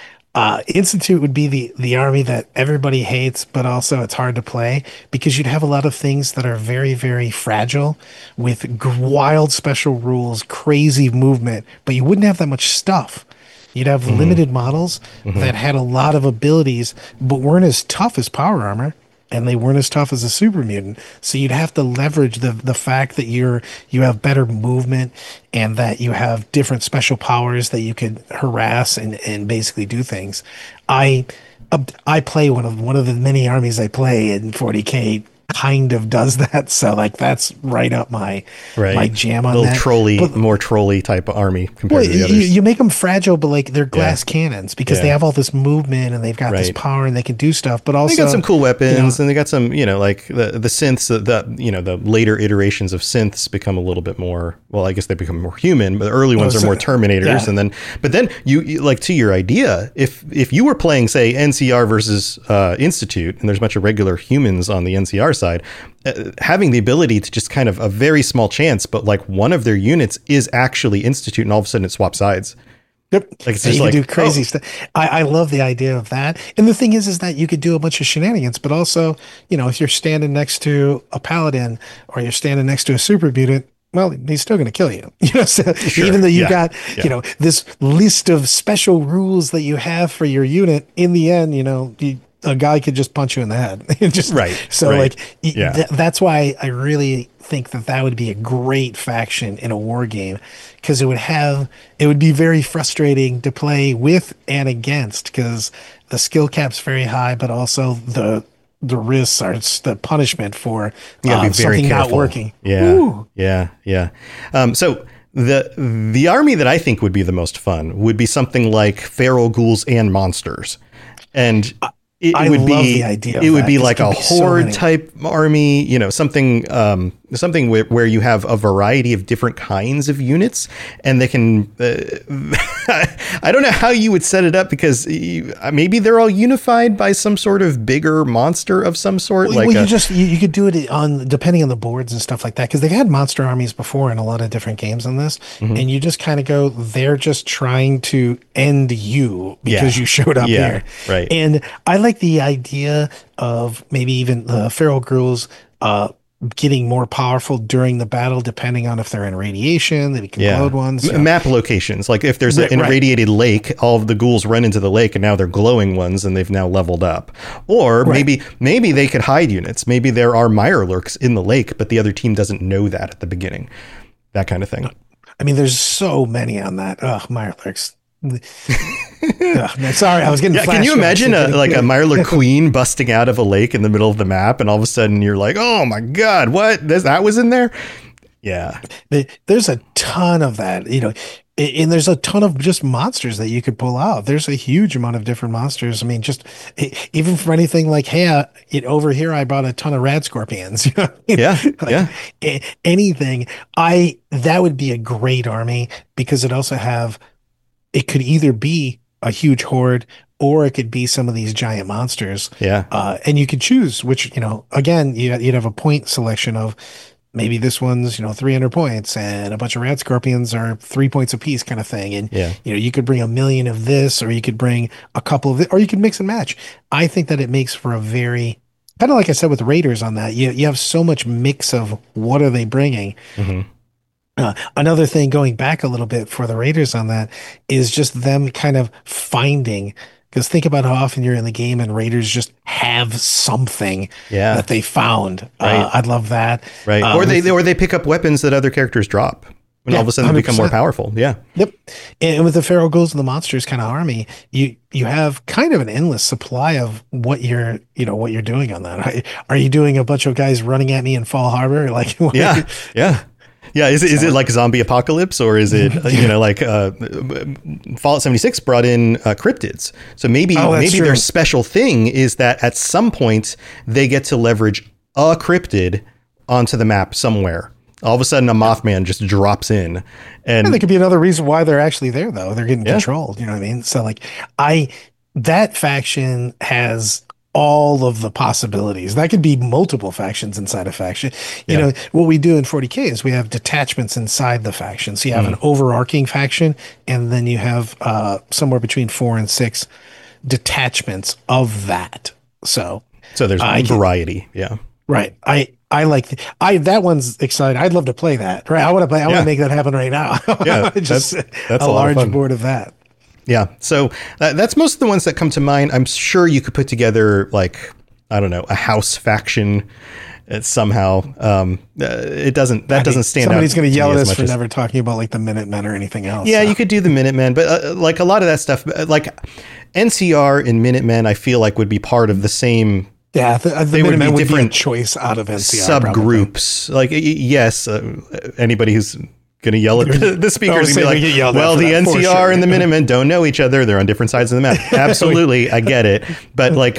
Institute would be the army that everybody hates, but also it's hard to play because you'd have a lot of things that are very, very fragile with wild special rules, crazy movement, but you wouldn't have that much stuff. You'd have limited models that had a lot of abilities, but weren't as tough as power armor, and they weren't as tough as a super mutant. So you'd have to leverage the fact that you have better movement and that you have different special powers that you could harass and basically do things. I play one of the many armies I play in 40K kind of does that, so like that's right up my jam on that. More trolley type of army compared to the others. You make them fragile, but like they're glass cannons because they have all this movement and they've got this power and they can do stuff. But also they got some cool weapons, and they got some, like the synths. The later iterations of synths become a little bit more. Well, I guess they become more human, but the early ones are more Terminators. And then you like, to your idea, if you were playing, say, NCR versus Institute, and there's a bunch of regular humans on the NCR side, having the ability to just kind of a very small chance, but like one of their units is actually Institute, and all of a sudden it swaps sides. Yep. Like, it's just you can do crazy stuff. I love the idea of that. And the thing is that you could do a bunch of shenanigans, but also, if you're standing next to a paladin or you're standing next to a super mutant, well, he's still going to kill you. So even though you've got, this list of special rules that you have for your unit, in the end, a guy could just punch you in the head. That's why I really think that would be a great faction in a war game, because it would be very frustrating to play with and against, because the skill cap's very high, but also the risks are the punishment for something not working. So the army that I think would be the most fun would be something like feral ghouls and monsters, and it would be like a horde type army, something where you have a variety of different kinds of units, and they can, I don't know how you would set it up, because maybe they're all unified by some sort of bigger monster of some sort. You could do it depending on the boards and stuff like that, because they've had monster armies before in a lot of different games in this, and you just kind of go, they're just trying to end you because you showed up here. Right. And I like the idea of maybe even the feral ghouls getting more powerful during the battle, depending on if they're in radiation, they can glowed ones. Map locations. Like if there's an irradiated lake, all of the ghouls run into the lake, and now they're glowing ones, and they've now leveled up. Or maybe they could hide units. Maybe there are Mirelurks in the lake, but the other team doesn't know that at the beginning. That kind of thing. I mean, there's so many on that. Mirelurks. Sorry, I was getting. Can you imagine a Mirelurk queen busting out of a lake in the middle of the map, and all of a sudden you're like, "Oh my god, what? That was in there?" Yeah, there's a ton of that, and there's a ton of just monsters that you could pull out. There's a huge amount of different monsters. I mean, just even for anything like, hey, over here I bought a ton of rad scorpions. Anything. That would be a great army, because it also have. It could either be a huge horde, or it could be some of these giant monsters. Yeah. And you could choose which, again, you'd have a point selection of maybe this one's, 300 points, and a bunch of rad scorpions are 3 points apiece kind of thing. And, you could bring 1,000,000 of this, or you could bring a couple of it, or you could mix and match. I think that it makes for a very, kind of like I said with Raiders on that, you have so much mix of what are they bringing. Mm-hmm. Another thing, going back a little bit for the Raiders on that, is just them kind of finding, because think about how often you're in the game and Raiders just have something that they found. I'd love that. Right. Or they pick up weapons that other characters drop, and all of a sudden they become more powerful. Yeah. Yep. And with the feral ghouls and the monsters kind of army, you have kind of an endless supply of what you're doing on that. Are you doing a bunch of guys running at me in Fall Harbor? Yeah. Yeah, is it like zombie apocalypse, or is it like Fallout 76 brought in cryptids? So maybe their special thing is that at some point they get to leverage a cryptid onto the map somewhere. All of a sudden, a Mothman just drops in, and there could be another reason why they're actually there, though. They're getting controlled. You know what I mean? So, like, that faction has all of the possibilities. That could be multiple factions inside a faction. You know, what we do in 40K is we have detachments inside the faction. So you have an overarching faction, and then you have somewhere between 4 and 6 detachments of that. So there's variety. Yeah. Right. I like that one's exciting. I'd love to play that. Right. I want to make that happen right now. Yeah. Just that's a large board of that. Yeah. So that's most of the ones that come to mind. I'm sure you could put together, like, I don't know, a house faction somehow. It doesn't stand out. Somebody's going to yell at us for never talking about like the Minutemen or anything else. Yeah, so. You could do the Minutemen, but like a lot of that stuff, like NCR and Minutemen, I feel like would be part of the same. Yeah, the Minutemen would be different choice out of NCR. Subgroups. Like, yes, anybody who's going to yell at the speakers and be like, well, the NCR and the Minutemen don't know each other. They're on different sides of the map. Absolutely, I get it. But like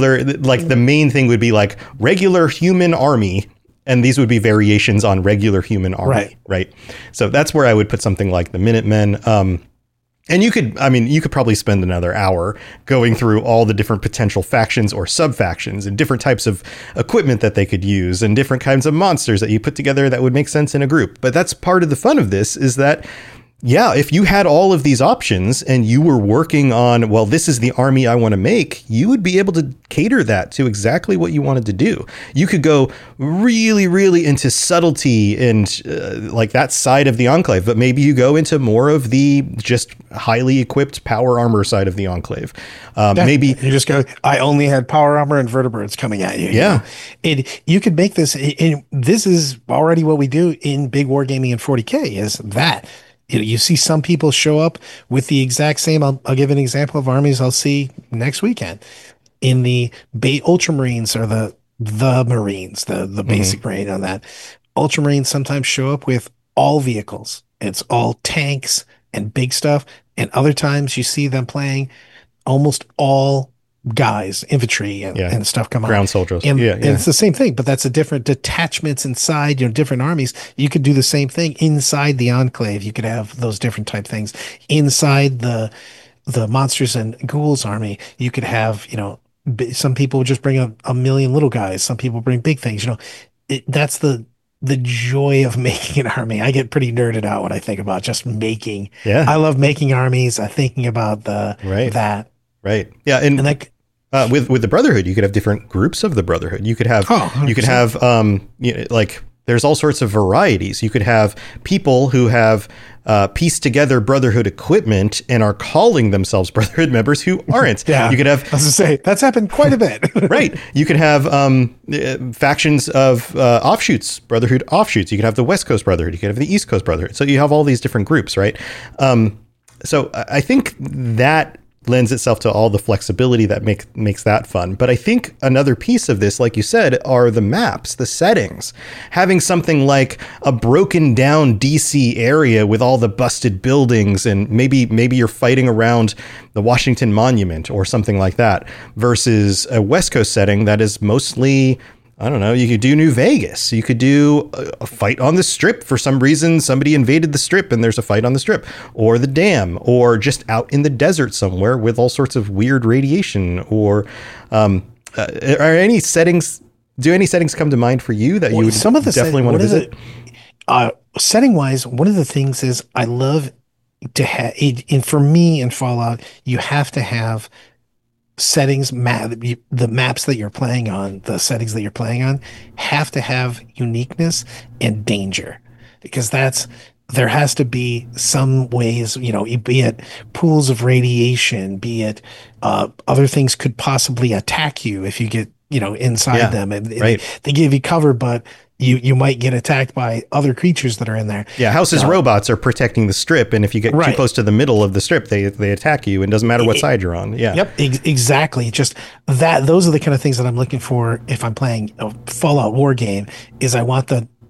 the main thing would be like regular human army. And these would be variations on regular human army. Right. So that's where I would put something like the Minutemen. And you could probably spend another hour going through all the different potential factions or sub-factions and different types of equipment that they could use and different kinds of monsters that you put together that would make sense in a group. But that's part of the fun of this, is that, yeah, if you had all of these options and you were working on, well, this is the army I want to make, you would be able to cater that to exactly what you wanted to do. You could go really, really into subtlety and like that side of the Enclave, but maybe you go into more of the just highly equipped power armor side of the Enclave. Maybe you just go, I only had power armor and vertebrates coming at you. Yeah. You could make this, this is already what we do in Big Wargaming and 40K, is that. You see some people show up with the exact same. I'll give an example of armies I'll see next weekend. In the Ultramarines or the Marines, the basic Marine on that. Ultramarines sometimes show up with all vehicles. It's all tanks and big stuff. And other times you see them playing almost all guys, infantry and stuff come out. Ground soldiers. And it's the same thing, but that's a different detachments inside, different armies. You could do the same thing inside the Enclave. You could have those different type things inside the Monsters and Ghouls army. You could have, some people just bring a million little guys. Some people bring big things, that's the joy of making an army. I get pretty nerded out when I think about just making. Yeah. I love making armies. I'm thinking about that. Right. Yeah. And like with the Brotherhood, you could have different groups of the Brotherhood. You could have, like there's all sorts of varieties. You could have people who have pieced together Brotherhood equipment and are calling themselves Brotherhood members who aren't. Yeah. You could have, I was to say, that's happened quite a bit. Right. You could have factions of offshoots, Brotherhood offshoots. You could have the West Coast Brotherhood. You could have the East Coast Brotherhood. So you have all these different groups, right? So I think that lends itself to all the flexibility that makes that fun. But I think another piece of this, like you said, are the maps, the settings. Having something like a broken down DC area with all the busted buildings, and maybe you're fighting around the Washington Monument or something like that, versus a West Coast setting that is mostly, I don't know, you could do New Vegas. You could do a fight on the Strip. For some reason, somebody invaded the Strip and there's a fight on the Strip, or the Dam, or just out in the desert somewhere with all sorts of weird radiation. Or are any settings come to mind for you that you would definitely want to visit? Setting wise, one of the things is I love to have, and for me in Fallout, you have to have settings, the maps that you're playing on, the settings that you're playing on have to have uniqueness and danger, because there has to be some ways, be it pools of radiation, be it other things could possibly attack you if you get, inside them, and they give you cover, but you might get attacked by other creatures that are in there. Yeah, House's robots are protecting the Strip, and if you get too close to the middle of the Strip, they attack you, and it doesn't matter what side you're on. Yeah. Yep, exactly. Just those are the kind of things that I'm looking for if I'm playing a Fallout war game, is I want the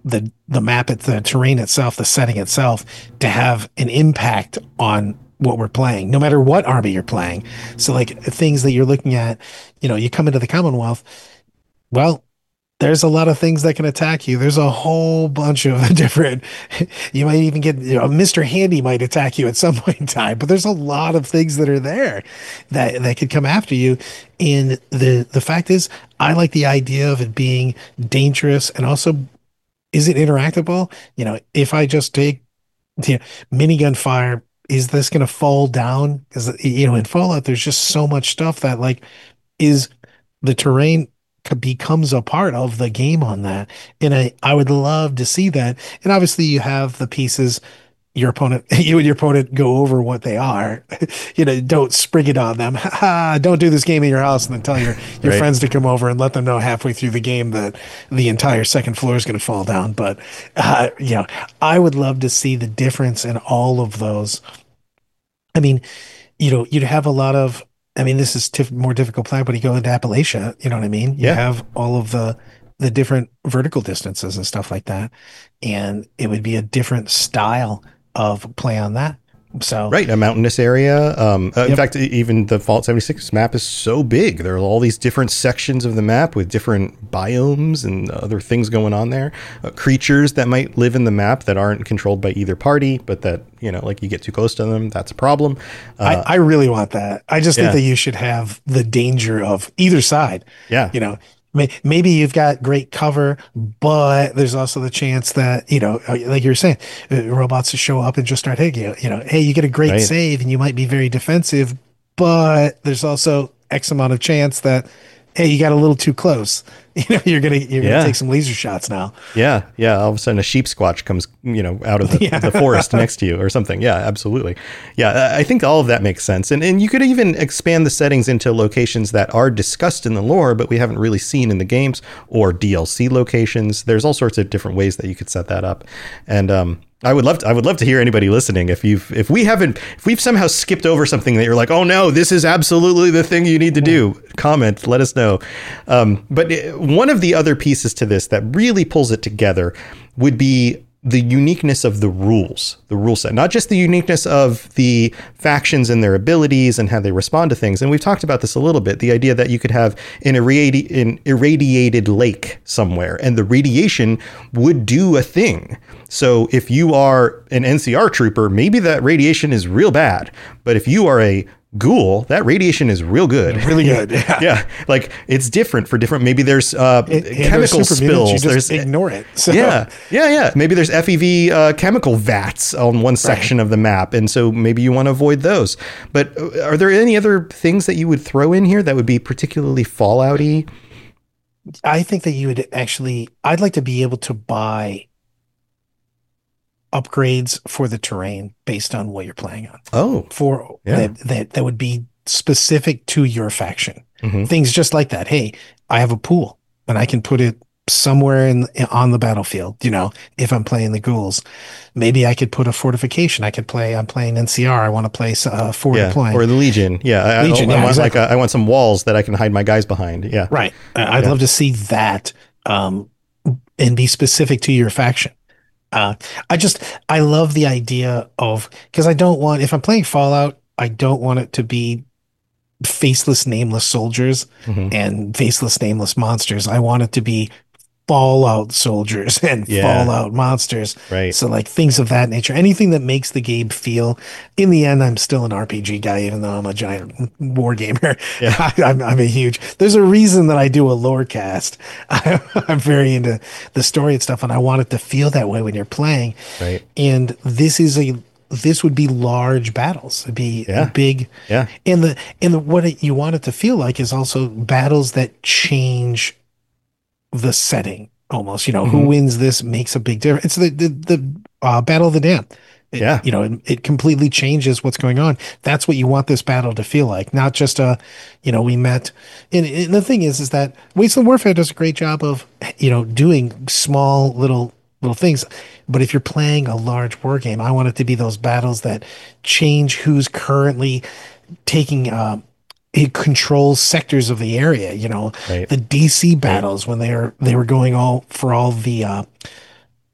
the map, the terrain itself, the setting itself, to have an impact on what we're playing, no matter what army you're playing. So like things that you're looking at, you come into the Commonwealth, well, there's a lot of things that can attack you. There's a whole bunch of different, you might even get, Mr. Handy might attack you at some point in time, but there's a lot of things that are there that could come after you. And the fact is, I like the idea of it being dangerous, and also, is it interactable? If I just take minigun fire, is this going to fall down? Because, in Fallout, there's just so much stuff that is the terrain becomes a part of the game on that. And I would love to see that. And obviously you have the pieces, you and your opponent go over what they are. Don't spring it on them. Don't do this game in your house and then tell your Right. friends to come over and let them know halfway through the game that the entire second floor is going to fall down. But, I would love to see the difference in all of those. I mean, you'd have a lot of, this is more difficult plan, but you go into Appalachia, you know what I mean? You Yeah. have all of the different vertical distances and stuff like that. And it would be a different style of play on that. So, Right, a mountainous area. In Yep. fact, even the Fallout 76 map is so big. There are all these different sections of the map with different biomes and other things going on there. Creatures that might live in the map that aren't controlled by either party, but that, like you get too close to them, that's a problem. I really want that. I just Yeah. think that you should have the danger of either side. Yeah. Maybe you've got great cover, but there's also the chance that, like you were saying, robots show up and just start hitting you. Hey, you get a great Right. save and you might be very defensive, but there's also X amount of chance that, hey, you got a little too close. You're gonna Yeah. take some laser shots now. Yeah, all of a sudden a sheep squatch comes, out of the forest next to you or something. Yeah, absolutely. Yeah, I think all of that makes sense. And you could even expand the settings into locations that are discussed in the lore, but we haven't really seen in the games, or DLC locations. There's all sorts of different ways that you could set that up. And I would love to hear anybody listening. If we've somehow skipped over something that you're like, oh no, this is absolutely the thing you need to do, comment, let us know. But one of the other pieces to this that really pulls it together would be the uniqueness of the rule set, not just the uniqueness of the factions and their abilities and how they respond to things. And we've talked about this a little bit, the idea that you could have an irradiated lake somewhere and the radiation would do a thing. So if you are an NCR trooper, maybe that radiation is real bad, but if you are a ghoul, that radiation is real good. Really good. Yeah. Yeah, like it's different for different. Maybe there's chemical super mutants, you spills. just There's ignore it. So. yeah. Maybe there's FEV chemical vats on one section of the map, and so maybe you want to avoid those. But are there any other things that you would throw in here that would be particularly Fallout-y? I think that you would actually, I'd like to be able to buy upgrades for the terrain based on what you're playing on. Oh, That would be specific to your faction. Mhm. Things just like that. Hey, I have a pool and I can put it somewhere on the battlefield. If I'm playing the ghouls, maybe I could put a fortification. I'm playing NCR. I want to play forward deploying. or the Legion. Yeah, Legion, I want exactly. I want some walls that I can hide my guys behind. Yeah, Right. I'd love to see that and be specific to your faction. I love the idea of, because if I'm playing Fallout, I don't want it to be faceless, nameless soldiers Mhm. and faceless, nameless monsters. I want it to be Fallout soldiers and Fallout monsters. Right. So things of that nature, anything that makes the game feel, in the end, I'm still an RPG guy, even though I'm a giant war gamer. Yeah. I'm a huge, there's a reason that I do a lore cast. I'm very into the story and stuff, and I want it to feel that way when you're playing. Right. And this would be large battles. It'd be big. Yeah. And what you want it to feel like is also battles that change the setting almost. Who wins this makes a big difference. It's the Battle of the Dam. It completely changes what's going on. That's what you want this battle to feel like, not just we met. And the thing is that Wasteland Warfare does a great job of doing small little things. But if you're playing a large war game, I want it to be those battles that change who's currently taking it controls sectors of the area. Right. The DC battles when they were going all for all the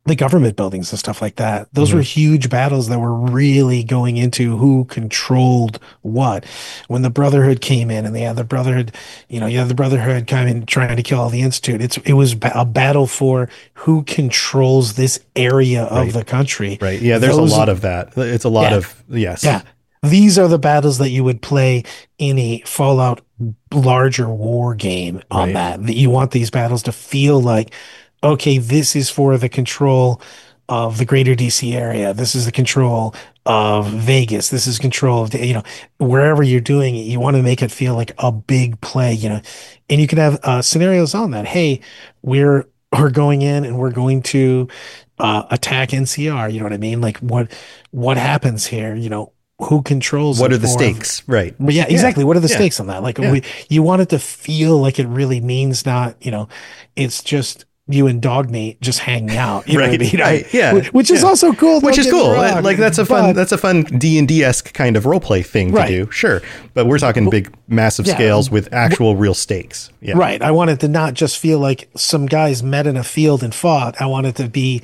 the government buildings and stuff like that. Those were huge battles that were really going into who controlled what. When the Brotherhood came in and they had the Brotherhood, you had the Brotherhood kind of trying to kill all the Institute. It was a battle for who controls this area of the country. Right. Yeah, there's a lot of that. It's a lot of, yes. Yeah. These are the battles that you would play in a Fallout larger war game on that you want these battles to feel like, okay, this is for the control of the greater DC area. This is the control of Vegas. This is control of, wherever you're doing it, you want to make it feel like a big play, and you can have scenarios on that. Hey, we're going in and we're going to attack NCR. You know what I mean? Like what happens here? Who controls what are the stakes? Right. But yeah, exactly. What are the stakes on that? Like you want it to feel like it really means not, it's just you and Dogmeat just hanging out, you know what I mean? Which is also cool. Which is cool. Like that's a fun D&D-esque kind of roleplay thing to do. Sure. But we're talking big, massive scales with actual real stakes. Yeah. Right. I want it to not just feel like some guys met in a field and fought. I want it to be,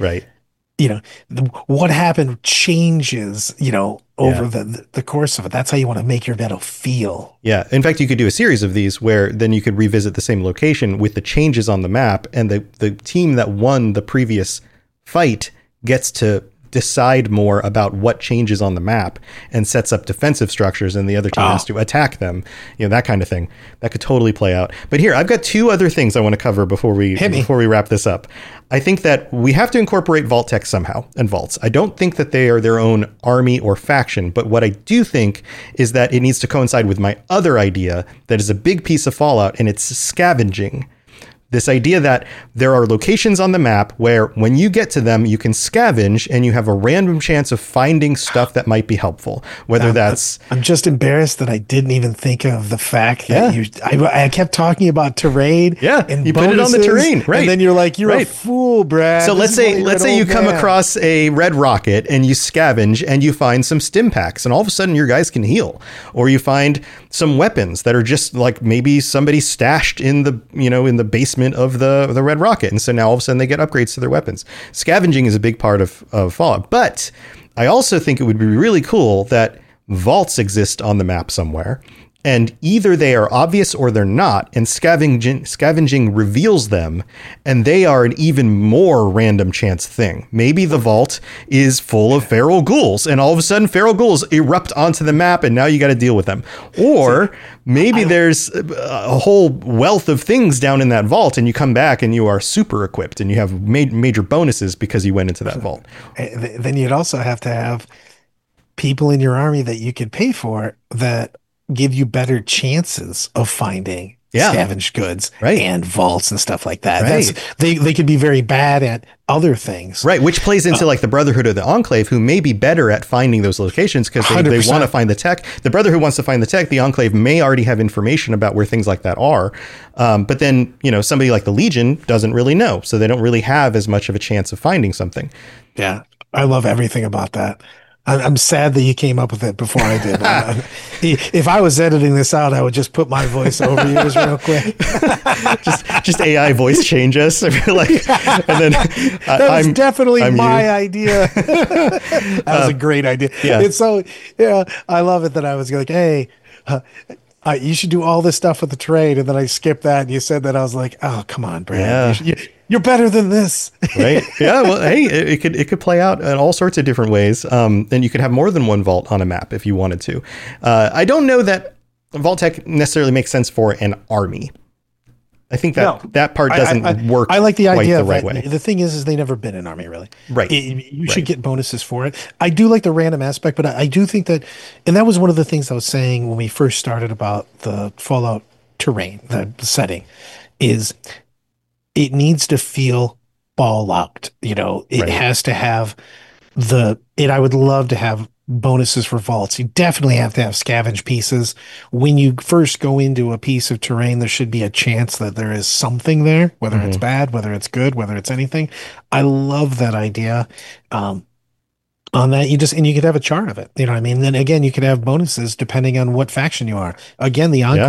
what happened changes, over the course of it. That's how you want to make your battle feel. Yeah. In fact, you could do a series of these where then you could revisit the same location with the changes on the map, and the team that won the previous fight gets to decide more about what changes on the map and sets up defensive structures, and the other team has to attack them, that kind of thing. That could totally play out. But here, I've got two other things I want to cover before we wrap this up. I think that we have to incorporate Vault-Tec somehow, and Vaults. I don't think that they are their own army or faction, but what I do think is that it needs to coincide with my other idea that is a big piece of Fallout, and it's scavenging. This idea that there are locations on the map where when you get to them, you can scavenge and you have a random chance of finding stuff that might be helpful. Whether that's... I'm just embarrassed that I didn't even think of the fact that I kept talking about terrain. Yeah, and you put it on the terrain, right? And then you're like, you're a fool, Brad. So let's say you come across a red rocket and you scavenge and you find some stim packs, and all of a sudden your guys can heal. Or you find some weapons that are just like maybe somebody stashed in the, in the basement of the red rocket, and so now all of a sudden they get upgrades to their weapons. Scavenging is a big part of Fallout, but I also think it would be really cool that vaults exist on the map somewhere, and either they are obvious or they're not, and scavenging reveals them, and they are an even more random chance thing. Maybe the vault is full of feral ghouls, and all of a sudden feral ghouls erupt onto the map, and now you got to deal with them. Or maybe there's a whole wealth of things down in that vault, and you come back and you are super equipped, and you have major bonuses because you went into that vault. Then you'd also have to have people in your army that you could pay for that give you better chances of finding scavenged goods and vaults and stuff like that. They could be very bad at other things. Right, which plays into like the Brotherhood or the Enclave, who may be better at finding those locations because they want to find the tech. The Brotherhood wants to find the tech. The Enclave may already have information about where things like that are. But then, somebody like the Legion doesn't really know. So they don't really have as much of a chance of finding something. Yeah, I love everything about that. I'm sad that you came up with it before I did. If I was editing this out, I would just put my voice over yours real quick. just AI voice change us. I feel like, and then that was definitely my idea. That was a great idea. Yeah. It's so, I love it that I was like, hey, you should do all this stuff with the terrain, and then I skipped that, and you said that. I was like, oh, come on, Brad. Yeah. You're better than this. Right. Yeah. Well, hey, it could play out in all sorts of different ways. And you could have more than one vault on a map if you wanted to. I don't know that Vault-Tec necessarily makes sense for an army. I think that part doesn't work. I like the idea the right way. The thing is they never been an army, really. Right. You should get bonuses for it. I do like the random aspect, but I do think that, and that was one of the things I was saying when we first started about the Fallout terrain, the setting, is it needs to feel Fallout. It has to have I would love to have bonuses for vaults. You definitely have to have scavenge pieces. When you first go into a piece of terrain, there should be a chance that there is something there, whether it's bad, whether it's good, whether it's anything. I love that idea. On that, you could have a chart of it. You know what I mean? Then again, you could have bonuses depending on what faction you are. Again, the Enclave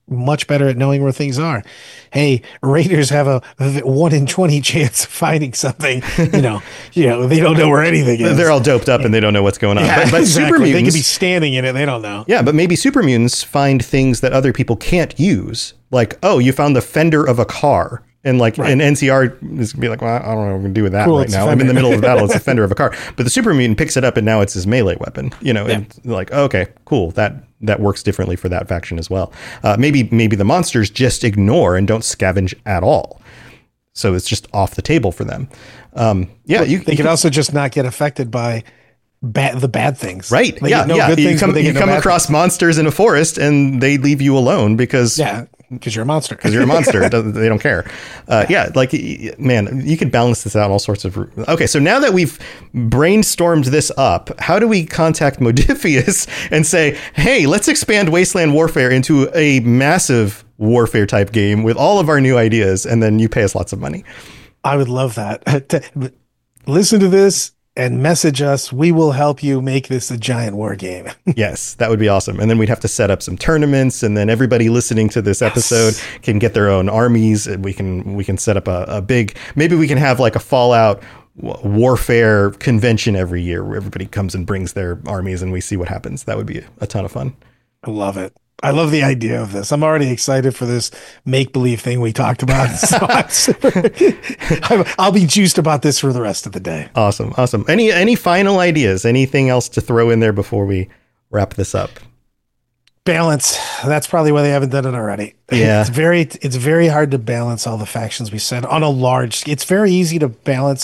much better at knowing where things are. Hey, raiders have a 1 in 20 chance of finding something. You know, they don't know where anything is. They're all doped up and they don't know what's going on. Yeah, but exactly. super mutants, they could be standing in it. They don't know. Yeah, but maybe super mutants find things that other people can't use. Like, oh, you found the fender of a car. And like an NCR is gonna be like, well, I don't know what I'm gonna do with that right now. I'm in the middle of the battle. It's a fender of a car. But the super mutant picks it up and now it's his melee weapon. And like, okay, cool. That works differently for that faction as well. Maybe the monsters just ignore and don't scavenge at all. So it's just off the table for them. They can also just not get affected by the bad things. Right. You come across monsters in a forest and they leave you alone because you're a monster. They don't care. Man, you could balance this out in all sorts of... Okay, so now that we've brainstormed this up, how do we contact Modiphius and say, hey, let's expand Wasteland Warfare into a massive warfare type game with all of our new ideas, and then you pay us lots of money? I would love that. Listen to this and message us. We will help you make this a giant war game. Yes, that would be awesome. And then we'd have to set up some tournaments, and then everybody listening to this episode can get their own armies, and we can set up a big, maybe we can have like a Fallout warfare convention every year where everybody comes and brings their armies and we see what happens. That would be a ton of fun. I love it. I love the idea of this. I'm already excited for this make-believe thing we talked about. So I'll be juiced about this for the rest of the day. Awesome. Any final ideas? Anything else to throw in there before we wrap this up? Balance. That's probably why they haven't done it already. Yeah. It's very hard to balance all the factions we said on a large scale. It's very easy to balance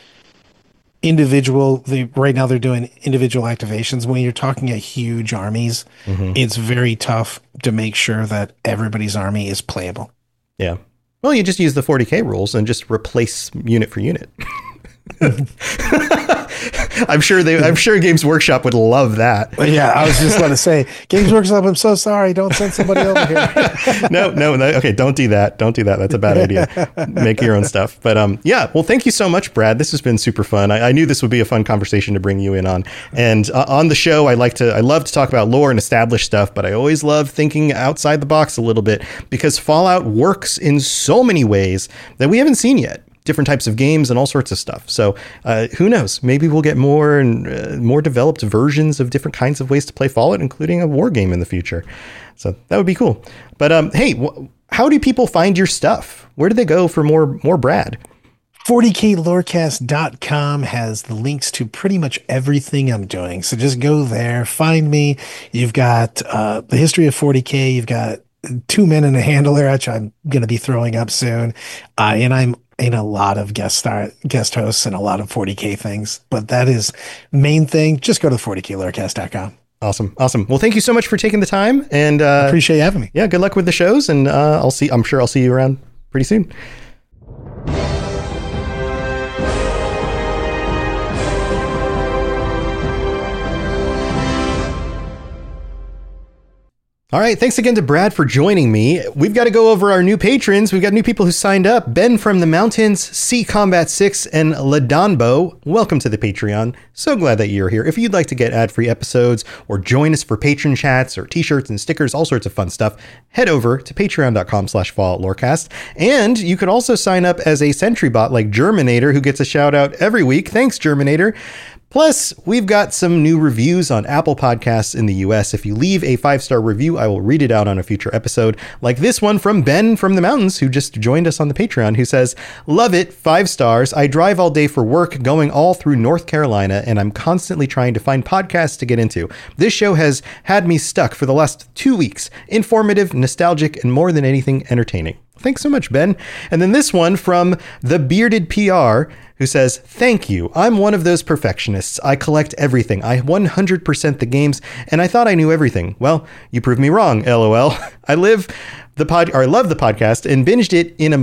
right now they're doing individual activations. When you're talking a huge armies, it's very tough to make sure that everybody's army is playable. Yeah. Well, you just use the 40K rules and just replace unit for unit. I'm sure Games Workshop would love that. Yeah, I was just going to say, Games Workshop, I'm so sorry. Don't send somebody over here. No. Okay, don't do that. That's a bad idea. Make your own stuff. But well, thank you so much, Brad. This has been super fun. I knew this would be a fun conversation to bring you in on. And on the show, I love to talk about lore and established stuff, but I always love thinking outside the box a little bit because Fallout works in so many ways that we haven't seen yet. Different types of games and all sorts of stuff. So who knows? Maybe we'll get more and more developed versions of different kinds of ways to play Fallout, including a war game in the future. So that would be cool. But hey, how do people find your stuff? Where do they go for more Brad? 40klorecast.com has the links to pretty much everything I'm doing. So just go there, find me. You've got the history of 40K. You've got 2 Men and a Handler, which I'm going to be throwing up soon. And I'm in a lot of guest hosts and a lot of 40K things, but that is main thing. Just go to 40klorecast.com. Awesome. Well, thank you so much for taking the time, and I appreciate you having me. Yeah, good luck with the shows, and I'm sure I'll see you around pretty soon. All right. Thanks again to Brad for joining me. We've got to go over our new patrons. We've got new people who signed up. Ben from the Mountains, C Combat 6, and Ladonbo. Welcome to the Patreon. So glad that you're here. If you'd like to get ad-free episodes or join us for patron chats or t-shirts and stickers, all sorts of fun stuff, head over to patreon.com/FalloutLorecast. And you could also sign up as a sentry bot like Germinator, who gets a shout out every week. Thanks, Germinator. Plus, we've got some new reviews on Apple Podcasts in the US. If you leave a 5-star review, I will read it out on a future episode, like this one from Ben from the Mountains, who just joined us on the Patreon, who says, "Love it, 5 stars. I drive all day for work, going all through North Carolina, and I'm constantly trying to find podcasts to get into. This show has had me stuck for the last 2 weeks. Informative, nostalgic, and more than anything, entertaining." Thanks so much, Ben. And then this one from The Bearded PR, who says, "Thank you. I'm one of those perfectionists. I collect everything. I 100% the games, and I thought I knew everything. Well, you proved me wrong, LOL. I love the podcast and binged it in a month.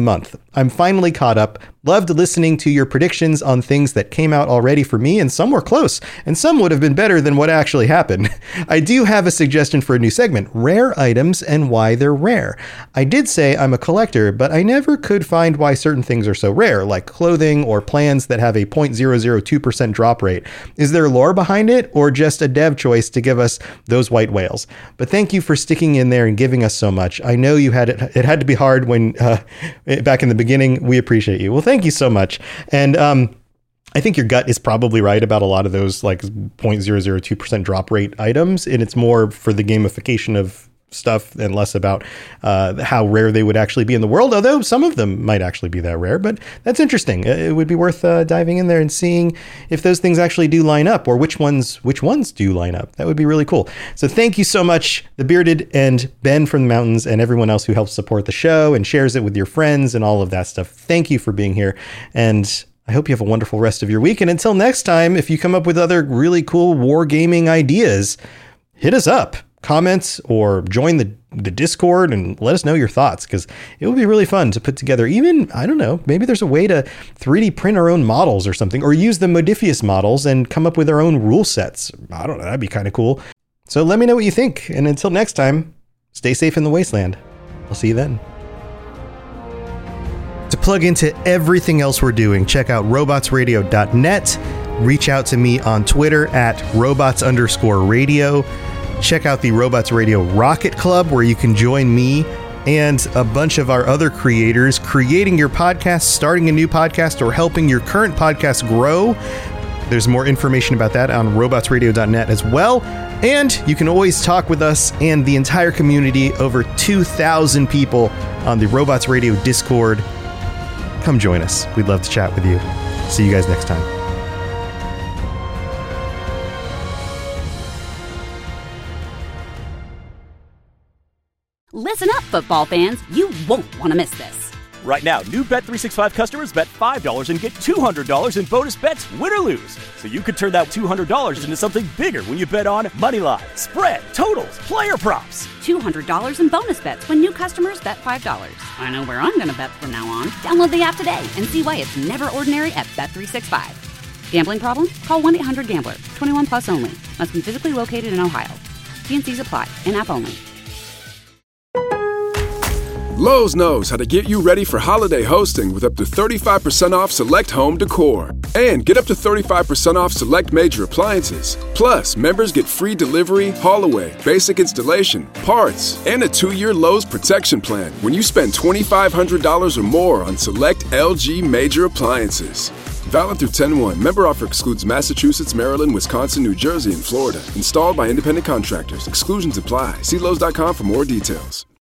I'm finally caught up. Loved listening to your predictions on things that came out already for me, and some were close, and some would have been better than what actually happened. I do have a suggestion for a new segment, rare items and why they're rare. I did say I'm a collector, but I never could find why certain things are so rare, like clothing or plans that have a 0.002% drop rate. Is there lore behind it, or just a dev choice to give us those white whales? But thank you for sticking in there and giving us so much. I know you had it had to be hard when back in the beginning. We appreciate you. Well, thank you so much. And I think your gut is probably right about a lot of those like 0.002% drop rate items. And it's more for the gamification of stuff and less about how rare they would actually be in the world, although some of them might actually be that rare. But that's interesting. It would be worth diving in there and seeing if those things actually do line up, or which ones do line up. That would be really cool. So thank you so much, The Bearded and Ben from the Mountains, and everyone else who helps support the show and shares it with your friends and all of that stuff. Thank you for being here, and I hope you have a wonderful rest of your week. And until next time, if you come up with other really cool wargaming ideas, hit us up. Comments or join the Discord and let us know your thoughts, because it would be really fun to put together. Even, I don't know, maybe there's a way to 3D print our own models or something, or use the Modifius models and come up with our own rule sets. I don't know, that'd be kind of cool. So let me know what you think. And until next time, stay safe in the wasteland. I'll see you then. To plug into everything else we're doing, check out robotsradio.net. Reach out to me on Twitter at robots_radio. Check out the Robots Radio Rocket Club, where you can join me and a bunch of our other creators creating your podcast, starting a new podcast, or helping your current podcast grow. There's more information about that on robotsradio.net as well. And you can always talk with us and the entire community, over 2,000 people on the Robots Radio Discord. Come join us. We'd love to chat with you. See you guys next time. Listen up, football fans. You won't want to miss this. Right now, new Bet365 customers bet $5 and get $200 in bonus bets, win or lose. So you could turn that $200 into something bigger when you bet on Moneyline, spread, totals, player props. $200 in bonus bets when new customers bet $5. I know where I'm going to bet from now on. Download the app today and see why it's never ordinary at Bet365. Gambling problem? Call 1-800-GAMBLER. 21 plus only. Must be physically located in Ohio. T&Cs apply. In-app only. Lowe's knows how to get you ready for holiday hosting with up to 35% off select home decor. And get up to 35% off select major appliances. Plus, members get free delivery, haul-away, basic installation, parts, and a 2-year Lowe's protection plan when you spend $2,500 or more on select LG major appliances. Valid through 10/1. Member offer excludes Massachusetts, Maryland, Wisconsin, New Jersey, and Florida. Installed by independent contractors. Exclusions apply. See Lowe's.com for more details.